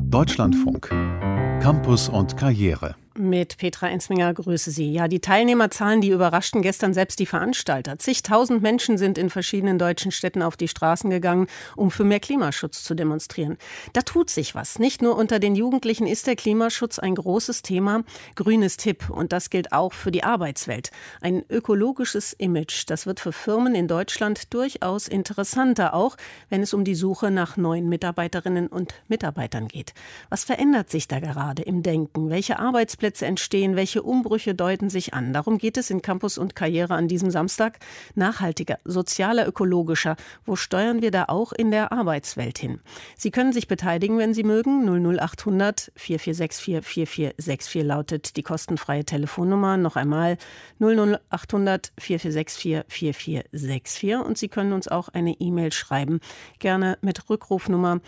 Deutschlandfunk. Campus und Karriere. Mit Petra Ensminger grüße Sie. Ja, die Teilnehmerzahlen, die überraschten gestern selbst die Veranstalter. Zigtausend Menschen sind in verschiedenen deutschen Städten auf die Straßen gegangen, um für mehr Klimaschutz zu demonstrieren. Da tut sich was. Nicht nur unter den Jugendlichen ist der Klimaschutz ein großes Thema. Grün ist hip und das gilt auch für die Arbeitswelt. Ein ökologisches Image, das wird für Firmen in Deutschland durchaus interessanter, auch wenn es um die Suche nach neuen Mitarbeiterinnen und Mitarbeitern geht. Was verändert sich da gerade im Denken? Welche Arbeitsplätze entstehen, welche Umbrüche deuten sich an? Darum geht es in Campus und Karriere an diesem Samstag. Nachhaltiger, sozialer, ökologischer. Wo steuern wir da auch in der Arbeitswelt hin? Sie können sich beteiligen, wenn Sie mögen. 00800 4464 4464 lautet die kostenfreie Telefonnummer. Noch einmal 00800 4464 4464. Und Sie können uns auch eine E-Mail schreiben. Gerne mit Rückrufnummer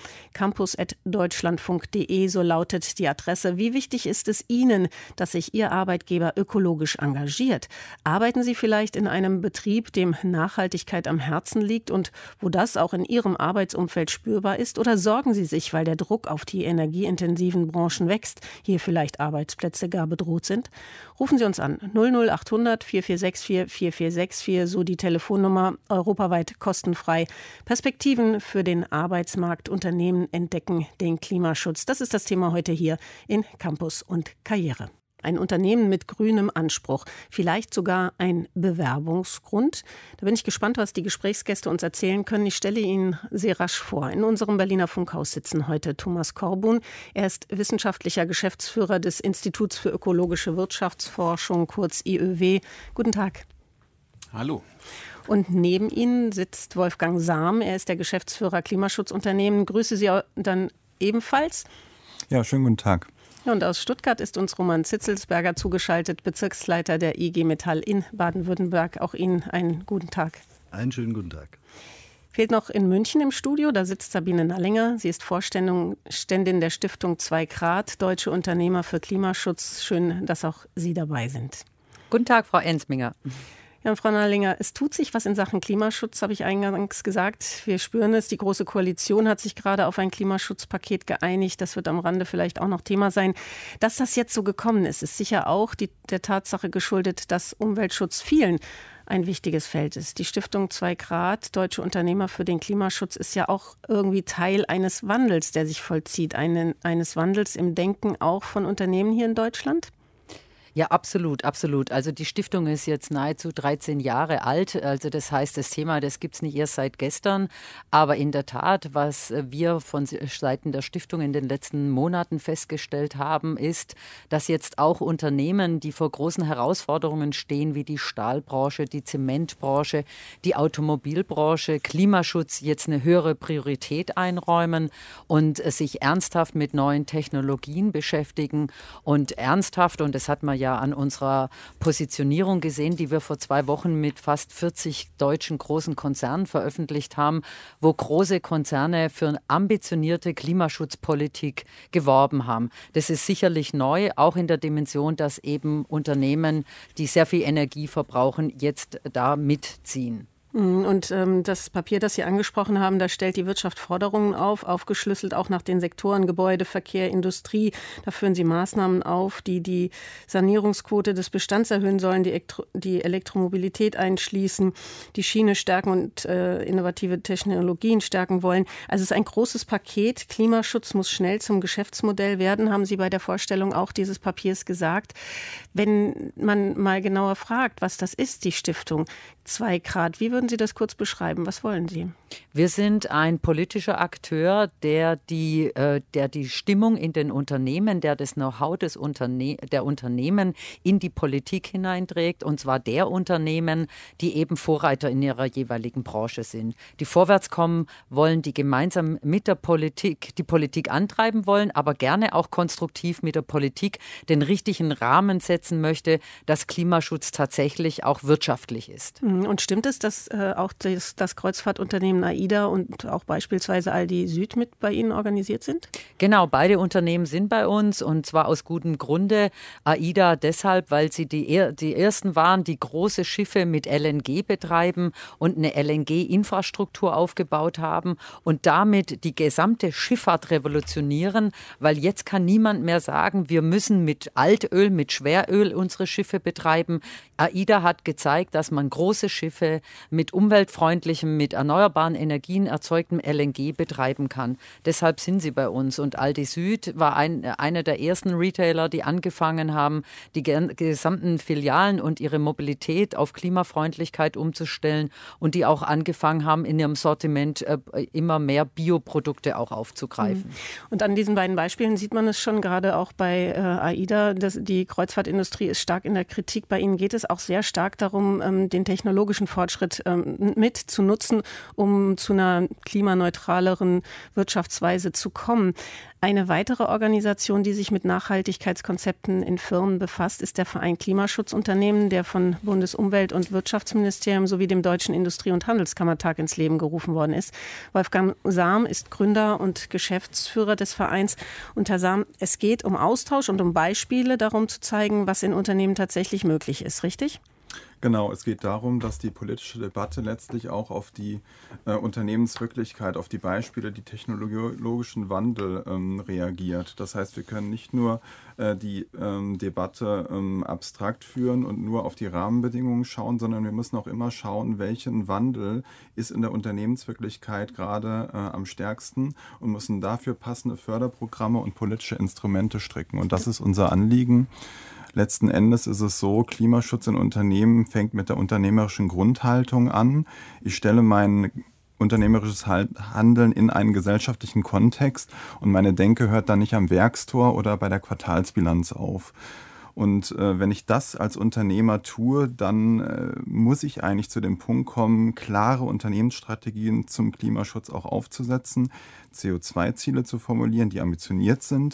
campus@deutschlandfunk.de. So lautet die Adresse. Wie wichtig ist es Ihnen, dass sich Ihr Arbeitgeber ökologisch engagiert? Arbeiten Sie vielleicht in einem Betrieb, dem Nachhaltigkeit am Herzen liegt und wo das auch in Ihrem Arbeitsumfeld spürbar ist? Oder sorgen Sie sich, weil der Druck auf die energieintensiven Branchen wächst, hier vielleicht Arbeitsplätze gar bedroht sind? Rufen Sie uns an 00800 4464 4464, so die Telefonnummer, europaweit kostenfrei. Perspektiven für den Arbeitsmarkt, Unternehmen entdecken den Klimaschutz. Das ist das Thema heute hier in Campus und Karriere. Ein Unternehmen mit grünem Anspruch, vielleicht sogar ein Bewerbungsgrund. Da bin ich gespannt, was die Gesprächsgäste uns erzählen können. Ich stelle Ihnen sehr rasch vor. In unserem Berliner Funkhaus sitzen heute Thomas Korbun. Er ist wissenschaftlicher Geschäftsführer des Instituts für ökologische Wirtschaftsforschung, kurz IÖW. Guten Tag. Hallo. Und neben Ihnen sitzt Wolfgang Sam. Er ist der Geschäftsführer Klimaschutzunternehmen. Grüße Sie dann ebenfalls. Ja, schönen guten Tag. Und aus Stuttgart ist uns Roman Zitzelsberger zugeschaltet, Bezirksleiter der IG Metall in Baden-Württemberg. Auch Ihnen einen guten Tag. Einen schönen guten Tag. Fehlt noch in München im Studio, da sitzt Sabine Nallinger. Sie ist Vorständin der Stiftung 2 Grad, Deutsche Unternehmer für Klimaschutz. Schön, dass auch Sie dabei sind. Guten Tag, Frau Ensminger. Ja, Frau Nallinger, es tut sich was in Sachen Klimaschutz, habe ich eingangs gesagt. Wir spüren es, die Große Koalition hat sich gerade auf ein Klimaschutzpaket geeinigt. Das wird am Rande vielleicht auch noch Thema sein. Dass das jetzt so gekommen ist, ist sicher auch der Tatsache geschuldet, dass Umweltschutz vielen ein wichtiges Feld ist. Die Stiftung 2 Grad, Deutsche Unternehmer für den Klimaschutz, ist ja auch irgendwie Teil eines Wandels, der sich vollzieht. Eines Wandels im Denken auch von Unternehmen hier in Deutschland? Ja, absolut, absolut. Also die Stiftung ist jetzt nahezu 13 Jahre alt. Also das heißt, das Thema, das gibt es nicht erst seit gestern. Aber in der Tat, was wir von Seiten der Stiftung in den letzten Monaten festgestellt haben, ist, dass jetzt auch Unternehmen, die vor großen Herausforderungen stehen, wie die Stahlbranche, die Zementbranche, die Automobilbranche, Klimaschutz jetzt eine höhere Priorität einräumen und sich ernsthaft mit neuen Technologien beschäftigen und ernsthaft, und das hat man ja an unserer Positionierung gesehen, die wir vor 2 Wochen mit fast 40 deutschen großen Konzernen veröffentlicht haben, wo große Konzerne für eine ambitionierte Klimaschutzpolitik geworben haben. Das ist sicherlich neu, auch in der Dimension, dass eben Unternehmen, die sehr viel Energie verbrauchen, jetzt da mitziehen. Und das Papier, das Sie angesprochen haben, da stellt die Wirtschaft Forderungen auf, aufgeschlüsselt auch nach den Sektoren Gebäude, Verkehr, Industrie. Da führen Sie Maßnahmen auf, die die Sanierungsquote des Bestands erhöhen sollen, die Elektromobilität einschließen, die Schiene stärken und innovative Technologien stärken wollen. Also es ist ein großes Paket. Klimaschutz muss schnell zum Geschäftsmodell werden, haben Sie bei der Vorstellung auch dieses Papiers gesagt. Wenn man mal genauer fragt, was das ist, die Stiftung 2 Grad, wie würden Sie das kurz beschreiben? Was wollen Sie? Wir sind ein politischer Akteur, der die Stimmung in den Unternehmen, der das Know-how der Unternehmen in die Politik hineinträgt, und zwar der Unternehmen, die eben Vorreiter in ihrer jeweiligen Branche sind. Die vorwärts kommen wollen, die gemeinsam mit der Politik die Politik antreiben wollen, aber gerne auch konstruktiv mit der Politik den richtigen Rahmen setzen möchte, dass Klimaschutz tatsächlich auch wirtschaftlich ist. Und stimmt es, dass auch das Kreuzfahrtunternehmen Unternehmen AIDA und auch beispielsweise Aldi Süd mit bei Ihnen organisiert sind? Genau, beide Unternehmen sind bei uns und zwar aus gutem Grunde. AIDA deshalb, weil sie die ersten waren, die große Schiffe mit LNG betreiben und eine LNG-Infrastruktur aufgebaut haben und damit die gesamte Schifffahrt revolutionieren, weil jetzt kann niemand mehr sagen, wir müssen mit Altöl, mit Schweröl unsere Schiffe betreiben. AIDA hat gezeigt, dass man große Schiffe mit umweltfreundlichem, mit erneuerbaren Energien erzeugtem LNG betreiben kann. Deshalb sind sie bei uns. Und Aldi Süd war einer der ersten Retailer, die angefangen haben, die gesamten Filialen und ihre Mobilität auf Klimafreundlichkeit umzustellen und die auch angefangen haben, in ihrem Sortiment immer mehr Bioprodukte auch aufzugreifen. Und an diesen beiden Beispielen sieht man es schon, gerade auch bei AIDA, die Kreuzfahrtindustrie ist stark in der Kritik. Bei Ihnen geht es auch sehr stark darum, den technologischen Fortschritt mit zu nutzen, um zu einer klimaneutraleren Wirtschaftsweise zu kommen. Eine weitere Organisation, die sich mit Nachhaltigkeitskonzepten in Firmen befasst, ist der Verein Klimaschutzunternehmen, der von Bundesumwelt- und Wirtschaftsministerium sowie dem Deutschen Industrie- und Handelskammertag ins Leben gerufen worden ist. Wolfgang Sam ist Gründer und Geschäftsführer des Vereins. Und Herr Sam, es geht um Austausch und um Beispiele, darum zu zeigen, was in Unternehmen tatsächlich möglich ist, richtig? Genau, es geht darum, dass die politische Debatte letztlich auch auf die Unternehmenswirklichkeit, auf die Beispiele, die technologischen Wandel reagiert. Das heißt, wir können nicht nur die Debatte abstrakt führen und nur auf die Rahmenbedingungen schauen, sondern wir müssen auch immer schauen, welchen Wandel ist in der Unternehmenswirklichkeit gerade am stärksten und müssen dafür passende Förderprogramme und politische Instrumente stricken. Und das ist unser Anliegen. Letzten Endes ist es so, Klimaschutz in Unternehmen fängt mit der unternehmerischen Grundhaltung an. Ich stelle mein unternehmerisches Handeln in einen gesellschaftlichen Kontext und meine Denke hört dann nicht am Werkstor oder bei der Quartalsbilanz auf. Und wenn ich das als Unternehmer tue, dann muss ich eigentlich zu dem Punkt kommen, klare Unternehmensstrategien zum Klimaschutz auch aufzusetzen, CO2-Ziele zu formulieren, die ambitioniert sind,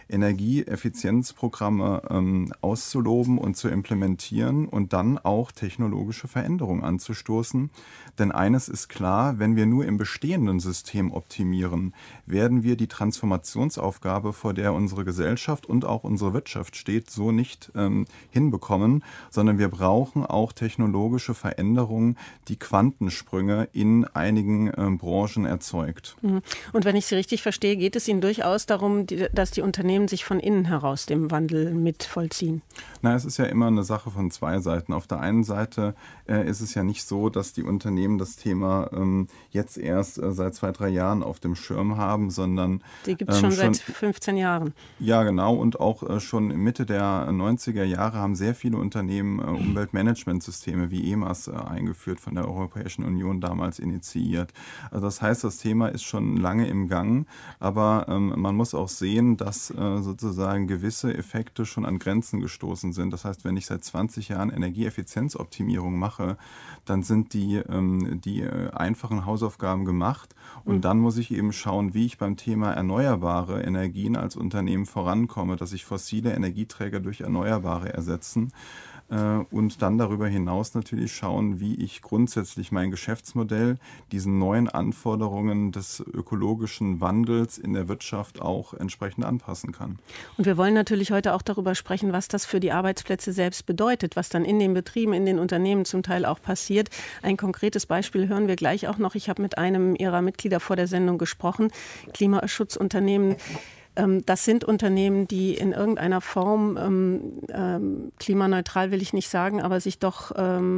Energieeffizienzprogramme auszuloben und zu implementieren und dann auch technologische Veränderungen anzustoßen. Denn eines ist klar, wenn wir nur im bestehenden System optimieren, werden wir die Transformationsaufgabe, vor der unsere Gesellschaft und auch unsere Wirtschaft steht, so nicht hinbekommen, sondern wir brauchen auch technologische Veränderungen, die Quantensprünge in einigen Branchen erzeugt. Und wenn ich Sie richtig verstehe, geht es Ihnen durchaus darum, dass die Unternehmen sich von innen heraus dem Wandel mit vollziehen? Na, es ist ja immer eine Sache von zwei Seiten. Auf der einen Seite ist es ja nicht so, dass die Unternehmen das Thema jetzt erst seit 2-3 Jahren auf dem Schirm haben, sondern die gibt es schon seit 15 Jahren. Ja, genau. Und auch schon Mitte der 90er Jahre haben sehr viele Unternehmen Umweltmanagementsysteme wie EMAS eingeführt, von der Europäischen Union damals initiiert. Also das heißt, das Thema ist schon lange im Gang, aber man muss auch sehen, dass sozusagen gewisse Effekte schon an Grenzen gestoßen sind. Das heißt, wenn ich seit 20 Jahren Energieeffizienzoptimierung mache, dann sind die einfachen Hausaufgaben gemacht und dann muss ich eben schauen, wie ich beim Thema erneuerbare Energien als Unternehmen vorankomme, dass ich fossile Energieträger durch erneuerbare ersetzen. Und dann darüber hinaus natürlich schauen, wie ich grundsätzlich mein Geschäftsmodell diesen neuen Anforderungen des ökologischen Wandels in der Wirtschaft auch entsprechend anpassen kann. Und wir wollen natürlich heute auch darüber sprechen, was das für die Arbeitsplätze selbst bedeutet, was dann in den Betrieben, in den Unternehmen zum Teil auch passiert. Ein konkretes Beispiel hören wir gleich auch noch. Ich habe mit einem Ihrer Mitglieder vor der Sendung gesprochen, Klimaschutzunternehmen. Das sind Unternehmen, die in irgendeiner Form, klimaneutral will ich nicht sagen, aber sich doch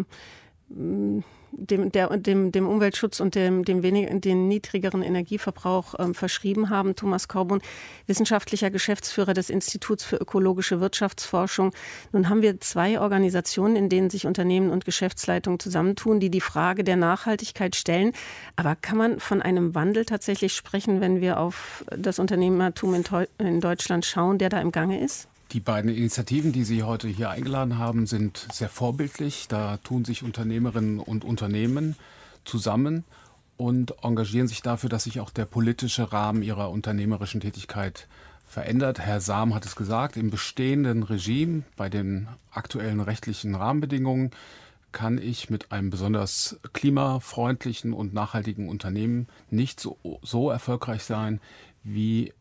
dem Umweltschutz und dem niedrigeren Energieverbrauch verschrieben haben. Thomas Korbun, wissenschaftlicher Geschäftsführer des Instituts für ökologische Wirtschaftsforschung. Nun haben wir 2 Organisationen, in denen sich Unternehmen und Geschäftsleitungen zusammentun, die Frage der Nachhaltigkeit stellen. Aber kann man von einem Wandel tatsächlich sprechen, wenn wir auf das Unternehmertum in Deutschland schauen, der da im Gange ist? Die beiden Initiativen, die Sie heute hier eingeladen haben, sind sehr vorbildlich. Da tun sich Unternehmerinnen und Unternehmen zusammen und engagieren sich dafür, dass sich auch der politische Rahmen ihrer unternehmerischen Tätigkeit verändert. Herr Sam hat es gesagt, im bestehenden Regime, bei den aktuellen rechtlichen Rahmenbedingungen, kann ich mit einem besonders klimafreundlichen und nachhaltigen Unternehmen nicht so erfolgreich sein, wie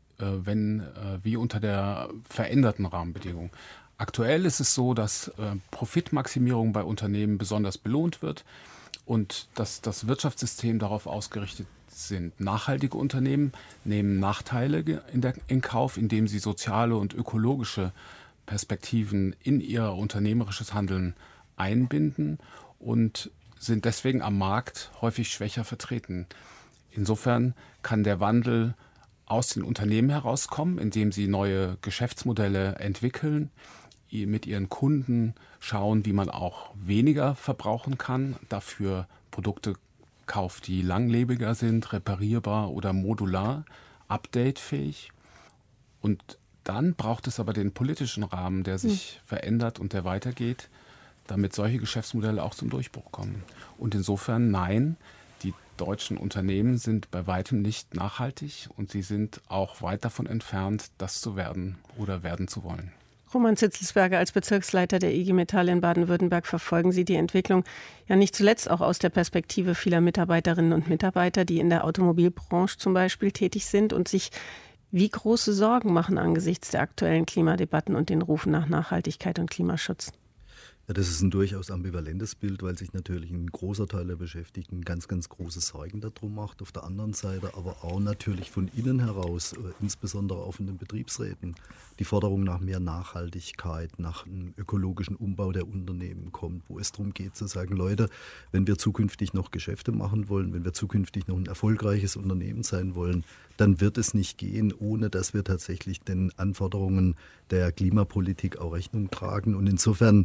unter der veränderten Rahmenbedingung. Aktuell ist es so, dass Profitmaximierung bei Unternehmen besonders belohnt wird und dass das Wirtschaftssystem darauf ausgerichtet sind. Nachhaltige Unternehmen nehmen Nachteile in Kauf, indem sie soziale und ökologische Perspektiven in ihr unternehmerisches Handeln einbinden und sind deswegen am Markt häufig schwächer vertreten. Insofern kann der Wandel aus den Unternehmen herauskommen, indem sie neue Geschäftsmodelle entwickeln, mit ihren Kunden schauen, wie man auch weniger verbrauchen kann, dafür Produkte kauft, die langlebiger sind, reparierbar oder modular, updatefähig. Und dann braucht es aber den politischen Rahmen, der sich verändert und der weitergeht, damit solche Geschäftsmodelle auch zum Durchbruch kommen. Und insofern, nein, die deutschen Unternehmen sind bei weitem nicht nachhaltig und sie sind auch weit davon entfernt, das zu werden oder werden zu wollen. Roman Zitzelsberger, als Bezirksleiter der IG Metall in Baden-Württemberg verfolgen Sie die Entwicklung ja nicht zuletzt auch aus der Perspektive vieler Mitarbeiterinnen und Mitarbeiter, die in der Automobilbranche zum Beispiel tätig sind und sich wie große Sorgen machen angesichts der aktuellen Klimadebatten und den Rufen nach Nachhaltigkeit und Klimaschutz. Ja, das ist ein durchaus ambivalentes Bild, weil sich natürlich ein großer Teil der Beschäftigten ganz, ganz große Sorgen darum macht. Auf der anderen Seite aber auch natürlich von innen heraus, insbesondere auch von den Betriebsräten, die Forderung nach mehr Nachhaltigkeit, nach einem ökologischen Umbau der Unternehmen kommt, wo es darum geht zu sagen, Leute, wenn wir zukünftig noch Geschäfte machen wollen, wenn wir zukünftig noch ein erfolgreiches Unternehmen sein wollen, dann wird es nicht gehen, ohne dass wir tatsächlich den Anforderungen der Klimapolitik auch Rechnung tragen. Und insofern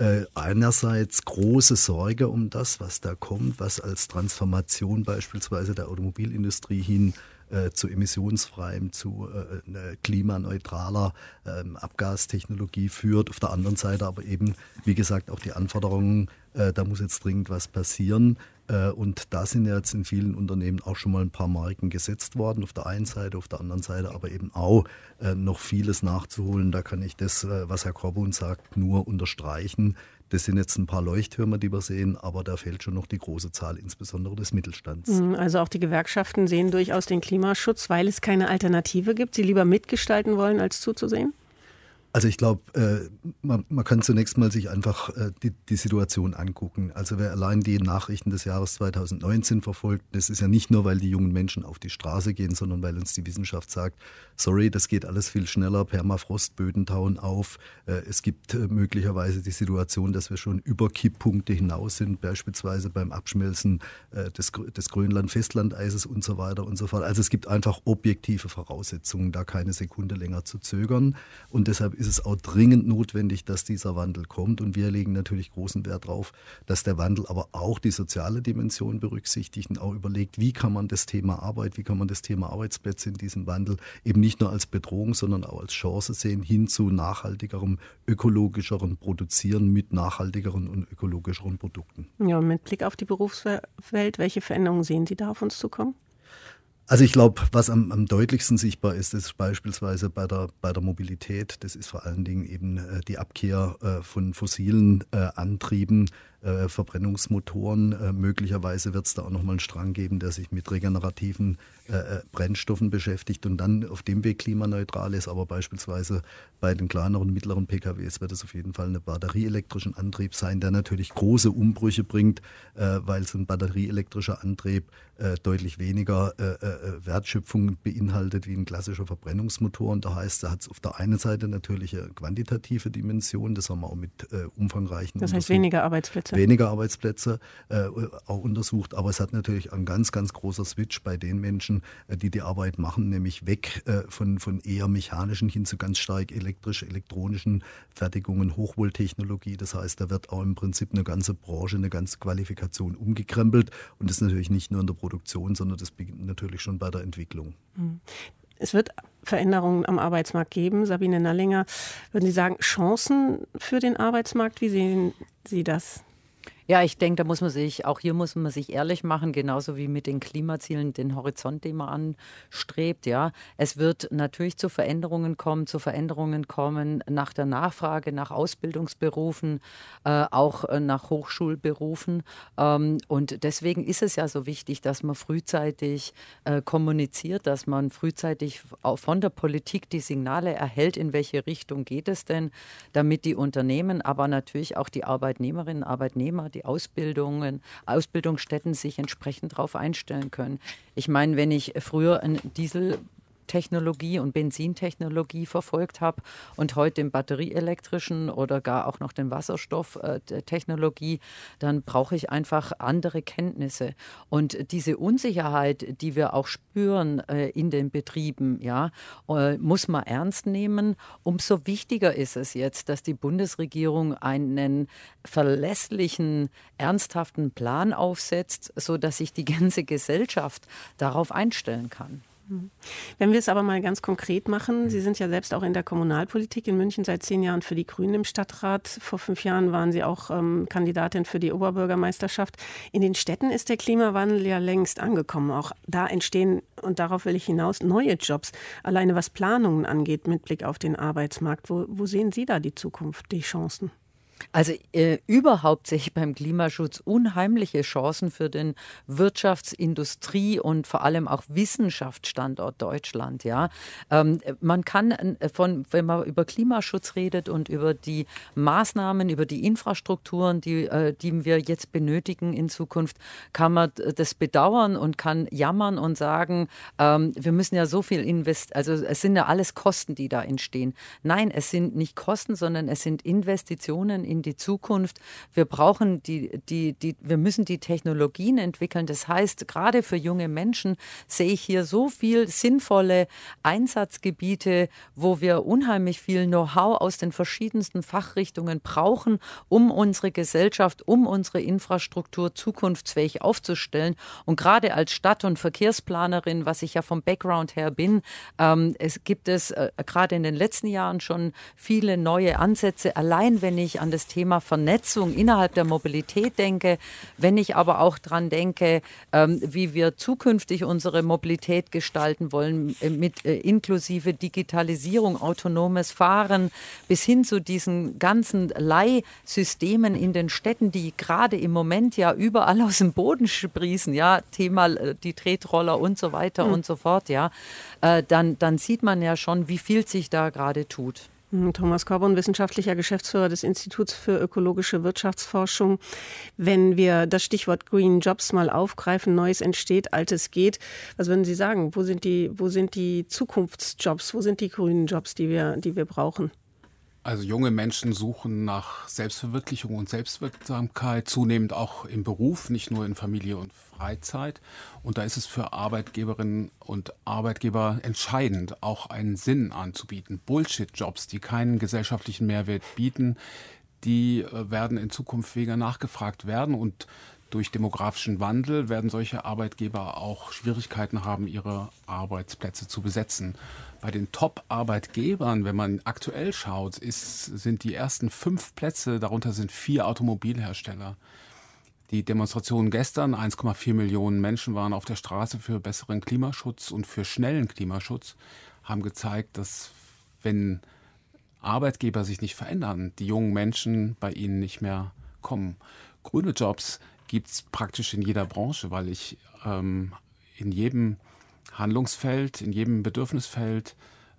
einerseits große Sorge um das, was da kommt, was als Transformation beispielsweise der Automobilindustrie hin zu emissionsfreiem, zu klimaneutraler Abgastechnologie führt. Auf der anderen Seite aber eben, wie gesagt, auch die Anforderungen, da muss jetzt dringend was passieren. Und da sind jetzt in vielen Unternehmen auch schon mal ein paar Marken gesetzt worden, auf der einen Seite, auf der anderen Seite aber eben auch noch vieles nachzuholen. Da kann ich das, was Herr Korbun sagt, nur unterstreichen. Das sind jetzt ein paar Leuchttürme, die wir sehen, aber da fehlt schon noch die große Zahl, insbesondere des Mittelstands. Also auch die Gewerkschaften sehen durchaus den Klimaschutz, weil es keine Alternative gibt, sie lieber mitgestalten wollen, als zuzusehen? Also ich glaube, man kann zunächst mal sich einfach die Situation angucken. Also wer allein die Nachrichten des Jahres 2019 verfolgt, das ist ja nicht nur, weil die jungen Menschen auf die Straße gehen, sondern weil uns die Wissenschaft sagt, sorry, das geht alles viel schneller, Permafrostböden tauen auf. Es gibt möglicherweise die Situation, dass wir schon über Kipppunkte hinaus sind, beispielsweise beim Abschmelzen des Grönland-Festlandeises und so weiter und so fort. Also es gibt einfach objektive Voraussetzungen, da keine Sekunde länger zu zögern. Und deshalb ist es auch dringend notwendig, dass dieser Wandel kommt. Und wir legen natürlich großen Wert darauf, dass der Wandel aber auch die soziale Dimension berücksichtigt und auch überlegt, wie kann man das Thema Arbeit, wie kann man das Thema Arbeitsplätze in diesem Wandel eben nicht nur als Bedrohung, sondern auch als Chance sehen, hin zu nachhaltigerem, ökologischeren Produzieren mit nachhaltigeren und ökologischeren Produkten. Ja, und mit Blick auf die Berufswelt, welche Veränderungen sehen Sie da auf uns zukommen? Also ich glaube, was am deutlichsten sichtbar ist, ist beispielsweise bei der Mobilität. Das ist vor allen Dingen eben die Abkehr von fossilen Antrieben, Verbrennungsmotoren. Möglicherweise wird es da auch nochmal einen Strang geben, der sich mit regenerativen Brennstoffen beschäftigt und dann auf dem Weg klimaneutral ist. Aber beispielsweise bei den kleineren und mittleren PKWs wird es auf jeden Fall ein batterieelektrischen Antrieb sein, der natürlich große Umbrüche bringt, weil so ein batterieelektrischer Antrieb deutlich weniger Wertschöpfung beinhaltet wie ein klassischer Verbrennungsmotor. Und da heißt, da hat es auf der einen Seite natürlich eine quantitative Dimension, das haben wir auch mit umfangreichen Das heißt weniger Arbeitsplätze. Weniger Arbeitsplätze auch untersucht, aber es hat natürlich ein ganz, ganz großer Switch bei den Menschen, die die Arbeit machen, nämlich weg von eher mechanischen hin zu ganz stark elektrisch-elektronischen Fertigungen, Hochvolttechnologie. Das heißt, da wird auch im Prinzip eine ganze Branche, eine ganze Qualifikation umgekrempelt und das ist natürlich nicht nur in der Produktion, sondern das beginnt natürlich schon bei der Entwicklung. Es wird Veränderungen am Arbeitsmarkt geben. Sabine Nallinger, würden Sie sagen, Chancen für den Arbeitsmarkt? Wie sehen Sie das? Ja, ich denke, auch hier muss man sich ehrlich machen, genauso wie mit den Klimazielen, den Horizont, den man anstrebt. Ja, es wird natürlich zu Veränderungen kommen nach der Nachfrage, nach Ausbildungsberufen, auch nach Hochschulberufen. Und deswegen ist es ja so wichtig, dass man frühzeitig kommuniziert, dass man frühzeitig auch von der Politik die Signale erhält, in welche Richtung geht es denn, damit die Unternehmen, aber natürlich auch die Arbeitnehmerinnen, Arbeitnehmer, die Ausbildungsstätten sich entsprechend darauf einstellen können. Ich meine, wenn ich früher ein Dieseltechnologie und Benzintechnologie verfolgt habe und heute den batterieelektrischen oder gar auch noch den Wasserstofftechnologie, dann brauche ich einfach andere Kenntnisse. Und diese Unsicherheit, die wir auch spüren in den Betrieben, ja, muss man ernst nehmen. Umso wichtiger ist es jetzt, dass die Bundesregierung einen verlässlichen, ernsthaften Plan aufsetzt, sodass sich die ganze Gesellschaft darauf einstellen kann. Wenn wir es aber mal ganz konkret machen, Sie sind ja selbst auch in der Kommunalpolitik in München seit 10 Jahren für die Grünen im Stadtrat. Vor 5 Jahren waren Sie auch Kandidatin für die Oberbürgermeisterschaft. In den Städten ist der Klimawandel ja längst angekommen. Auch da entstehen, und darauf will ich hinaus, neue Jobs. Alleine was Planungen angeht mit Blick auf den Arbeitsmarkt. Wo sehen Sie da die Zukunft, die Chancen? Also überhaupt sehe ich beim Klimaschutz unheimliche Chancen für den Wirtschaftsindustrie und vor allem auch Wissenschaftsstandort Deutschland. Ja, man kann wenn man über Klimaschutz redet und über die Maßnahmen, über die Infrastrukturen, die wir jetzt benötigen in Zukunft, kann man das bedauern und kann jammern und sagen, wir müssen ja so viel investieren. Also es sind ja alles Kosten, die da entstehen. Nein, es sind nicht Kosten, sondern es sind Investitionen in die Zukunft. Wir brauchen wir müssen die Technologien entwickeln. Das heißt, gerade für junge Menschen sehe ich hier so viel sinnvolle Einsatzgebiete, wo wir unheimlich viel Know-how aus den verschiedensten Fachrichtungen brauchen, um unsere Gesellschaft, um unsere Infrastruktur zukunftsfähig aufzustellen. Und gerade als Stadt- und Verkehrsplanerin, was ich ja vom Background her bin, gibt es gerade in den letzten Jahren schon viele neue Ansätze. Allein wenn ich an das Thema Vernetzung innerhalb der Mobilität denke, wenn ich aber auch daran denke, wie wir zukünftig unsere Mobilität gestalten wollen, mit inklusive Digitalisierung, autonomes Fahren, bis hin zu diesen ganzen Leihsystemen in den Städten, die gerade im Moment ja überall aus dem Boden sprießen, ja, Thema die Tretroller und so weiter und so fort, ja, dann sieht man ja schon, wie viel sich da gerade tut. Thomas Korbun, wissenschaftlicher Geschäftsführer des Instituts für ökologische Wirtschaftsforschung. Wenn wir das Stichwort Green Jobs mal aufgreifen, Neues entsteht, Altes geht, was würden Sie sagen? Wo sind die Zukunftsjobs? Wo sind die grünen Jobs, die wir brauchen? Also junge Menschen suchen nach Selbstverwirklichung und Selbstwirksamkeit, zunehmend auch im Beruf, nicht nur in Familie und Freizeit. Und da ist es für Arbeitgeberinnen und Arbeitgeber entscheidend, auch einen Sinn anzubieten. Bullshit-Jobs, die keinen gesellschaftlichen Mehrwert bieten, die werden in Zukunft weniger nachgefragt werden. Und durch demografischen Wandel werden solche Arbeitgeber auch Schwierigkeiten haben, ihre Arbeitsplätze zu besetzen. Bei den Top-Arbeitgebern, wenn man aktuell schaut, sind die ersten 5 Plätze, darunter sind 4 Automobilhersteller. Die Demonstrationen gestern, 1,4 Millionen Menschen waren auf der Straße für besseren Klimaschutz und für schnellen Klimaschutz, haben gezeigt, dass wenn Arbeitgeber sich nicht verändern, die jungen Menschen bei ihnen nicht mehr kommen. Grüne Jobs gibt es praktisch in jeder Branche, weil ich in jedem Handlungsfeld, in jedem Bedürfnisfeld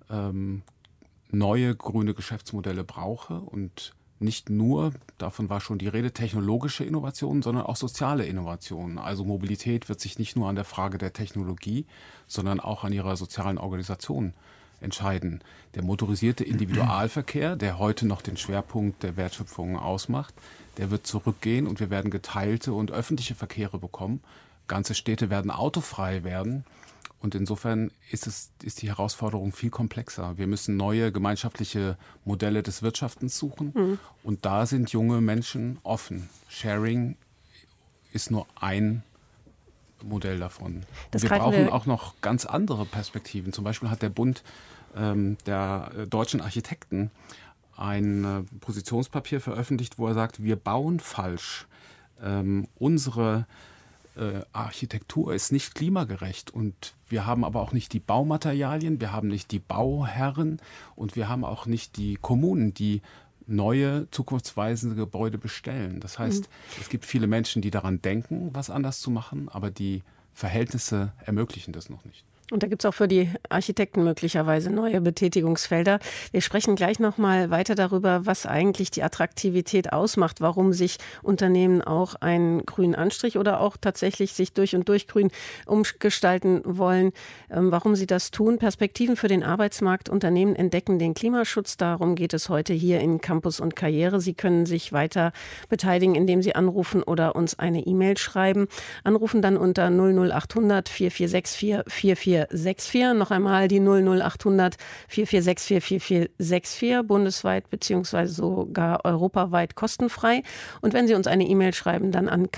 neue grüne Geschäftsmodelle brauche und nicht nur, davon war schon die Rede, technologische Innovationen, sondern auch soziale Innovationen. Also Mobilität wird sich nicht nur an der Frage der Technologie, sondern auch an ihrer sozialen Organisation entscheiden. Der motorisierte Individualverkehr, der heute noch den Schwerpunkt der Wertschöpfung ausmacht, der wird zurückgehen und wir werden geteilte und öffentliche Verkehre bekommen. Ganze Städte werden autofrei werden. Und insofern ist die Herausforderung viel komplexer. Wir müssen neue gemeinschaftliche Modelle des Wirtschaftens suchen. Und da sind junge Menschen offen. Sharing ist nur ein Modell davon. Wir brauchen auch noch ganz andere Perspektiven. Zum Beispiel hat der Bund der deutschen Architekten ein Positionspapier veröffentlicht, wo er sagt, wir bauen falsch. Unsere Architektur ist nicht klimagerecht und wir haben aber auch nicht die Baumaterialien, wir haben nicht die Bauherren und wir haben auch nicht die Kommunen, die neue, zukunftsweisende Gebäude bestellen. Das heißt, es gibt viele Menschen, die daran denken, was anders zu machen, aber die Verhältnisse ermöglichen das noch nicht. Und da gibt es auch für die Architekten möglicherweise neue Betätigungsfelder. Wir sprechen gleich noch mal weiter darüber, was eigentlich die Attraktivität ausmacht, warum sich Unternehmen auch einen grünen Anstrich oder auch tatsächlich sich durch und durch grün umgestalten wollen, warum sie das tun. Perspektiven für den Arbeitsmarkt. Unternehmen entdecken den Klimaschutz. Darum geht es heute hier in Campus und Karriere. Sie können sich weiter beteiligen, indem Sie anrufen oder uns eine E-Mail schreiben. Anrufen dann unter 00800 4464 4464. Noch einmal die 00800 4464 4464, bundesweit bzw. sogar europaweit kostenfrei. Und wenn Sie uns eine E-Mail schreiben, dann an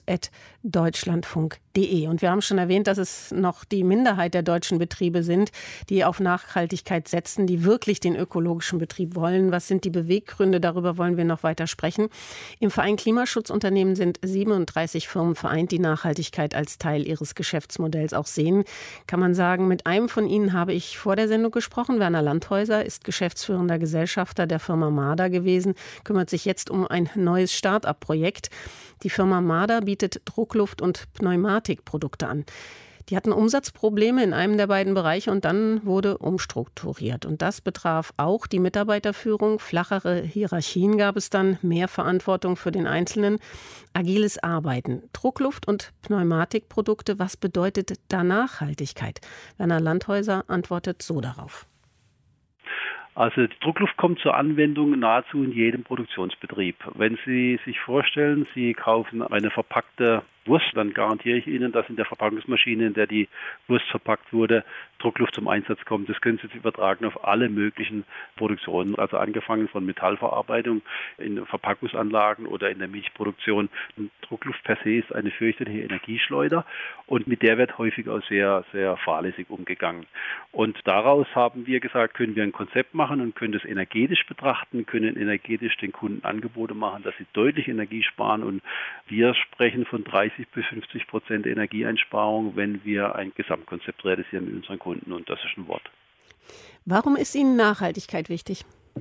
campus@deutschlandfunk.de. Und wir haben schon erwähnt, dass es noch die Minderheit der deutschen Betriebe sind, die auf Nachhaltigkeit setzen, die wirklich den ökologischen Betrieb wollen. Was sind die Beweggründe? Darüber wollen wir noch weiter sprechen. Im Verein Klimaschutzunternehmen sind 37 Firmen vereint, die Nachhaltigkeit als Teil ihres Geschäftsmodells auch sehen. Kann man sagen, mit einem von ihnen habe ich vor der Sendung gesprochen. Werner Landhäuser ist geschäftsführender Gesellschafter der Firma Marder gewesen, kümmert sich jetzt um ein neues Start-up-Projekt. Die Firma Marder bietet Druckluft- und Pneumatikprodukte an. Die hatten Umsatzprobleme in einem der beiden Bereiche und dann wurde umstrukturiert. Und das betraf auch die Mitarbeiterführung. Flachere Hierarchien gab es dann, mehr Verantwortung für den Einzelnen, agiles Arbeiten. Druckluft- und Pneumatikprodukte, was bedeutet da Nachhaltigkeit? Werner Landhäuser antwortet so darauf. Also die Druckluft kommt zur Anwendung nahezu in jedem Produktionsbetrieb. Wenn Sie sich vorstellen, Sie kaufen eine verpackte Wurst, dann garantiere ich Ihnen, dass in der Verpackungsmaschine, in der die Wurst verpackt wurde, Druckluft zum Einsatz kommt. Das können Sie jetzt übertragen auf alle möglichen Produktionen, also angefangen von Metallverarbeitung in Verpackungsanlagen oder in der Milchproduktion. Und Druckluft per se ist eine fürchterliche Energieschleuder und mit der wird häufig auch sehr, sehr fahrlässig umgegangen. Und daraus haben wir gesagt, können wir ein Konzept machen und können das energetisch betrachten, können energetisch den Kunden Angebote machen, dass sie deutlich Energie sparen und wir sprechen von 30-50% Energieeinsparung, wenn wir ein Gesamtkonzept realisieren mit unseren Kunden und das ist ein Wort. Warum ist Ihnen Nachhaltigkeit wichtig?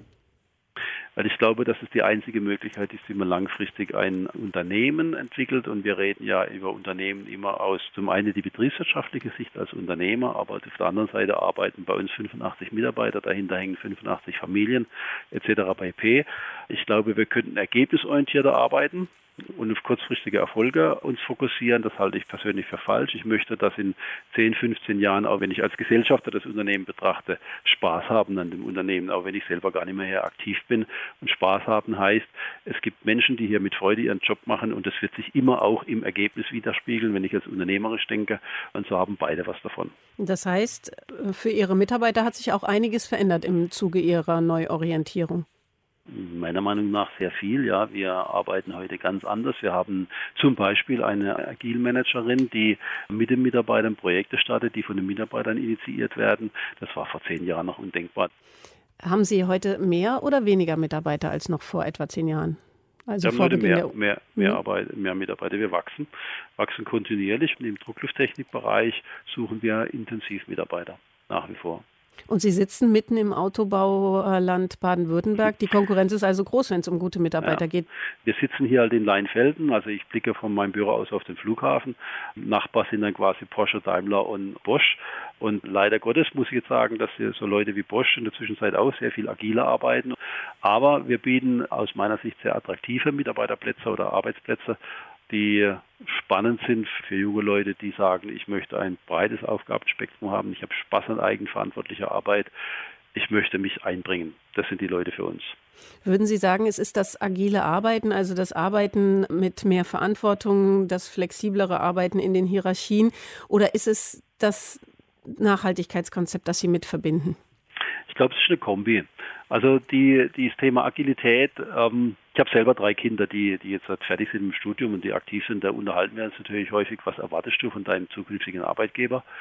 Weil ich glaube, dass es die einzige Möglichkeit ist, wie man langfristig ein Unternehmen entwickelt. Und wir reden ja über Unternehmen immer aus zum einen die betriebswirtschaftliche Sicht als Unternehmer, aber auf der anderen Seite arbeiten bei uns 85 Mitarbeiter, dahinter hängen 85 Familien etc. pp. Ich glaube, wir könnten ergebnisorientierter arbeiten und auf kurzfristige Erfolge uns fokussieren. Das halte ich persönlich für falsch. Ich möchte, dass in 10, 15 Jahren, auch wenn ich als Gesellschafter das Unternehmen betrachte, Spaß haben an dem Unternehmen, auch wenn ich selber gar nicht mehr hier aktiv bin. Und Spaß haben heißt, es gibt Menschen, die hier mit Freude ihren Job machen und das wird sich immer auch im Ergebnis widerspiegeln, wenn ich jetzt unternehmerisch denke. Und so haben beide was davon. Das heißt, für Ihre Mitarbeiter hat sich auch einiges verändert im Zuge Ihrer Neuorientierung. Meiner Meinung nach sehr viel, ja. Wir arbeiten heute ganz anders. Wir haben zum Beispiel eine Agile-Managerin, die mit den Mitarbeitern Projekte startet, die von den Mitarbeitern initiiert werden. Das war vor 10 Jahren noch undenkbar. Haben Sie heute mehr oder weniger Mitarbeiter als noch vor etwa 10 Jahren? Also wir haben heute mehr Mitarbeiter. Wir wachsen kontinuierlich. Im Drucklufttechnikbereich suchen wir intensiv Mitarbeiter nach wie vor. Und Sie sitzen mitten im Autobauland Baden-Württemberg. Die Konkurrenz ist also groß, wenn es um gute Mitarbeiter geht. Wir sitzen hier halt in Leinfelden. Also ich blicke von meinem Büro aus auf den Flughafen. Nachbar sind dann quasi Porsche, Daimler und Bosch. Und leider Gottes muss ich jetzt sagen, dass wir so Leute wie Bosch in der Zwischenzeit auch sehr viel agiler arbeiten. Aber wir bieten aus meiner Sicht sehr attraktive Mitarbeiterplätze oder Arbeitsplätze, die spannend sind für junge Leute, die sagen, ich möchte ein breites Aufgabenspektrum haben, ich habe Spaß an eigenverantwortlicher Arbeit, ich möchte mich einbringen. Das sind die Leute für uns. Würden Sie sagen, es ist das agile Arbeiten, also das Arbeiten mit mehr Verantwortung, das flexiblere Arbeiten in den Hierarchien, oder ist es das Nachhaltigkeitskonzept, das Sie mit verbinden? Ich glaube, es ist eine Kombi. Also das Thema Agilität, ich habe selber 3 Kinder, die jetzt fertig sind im Studium und die aktiv sind. Da unterhalten wir uns natürlich häufig, was erwartest du von deinem zukünftigen Arbeitgeber?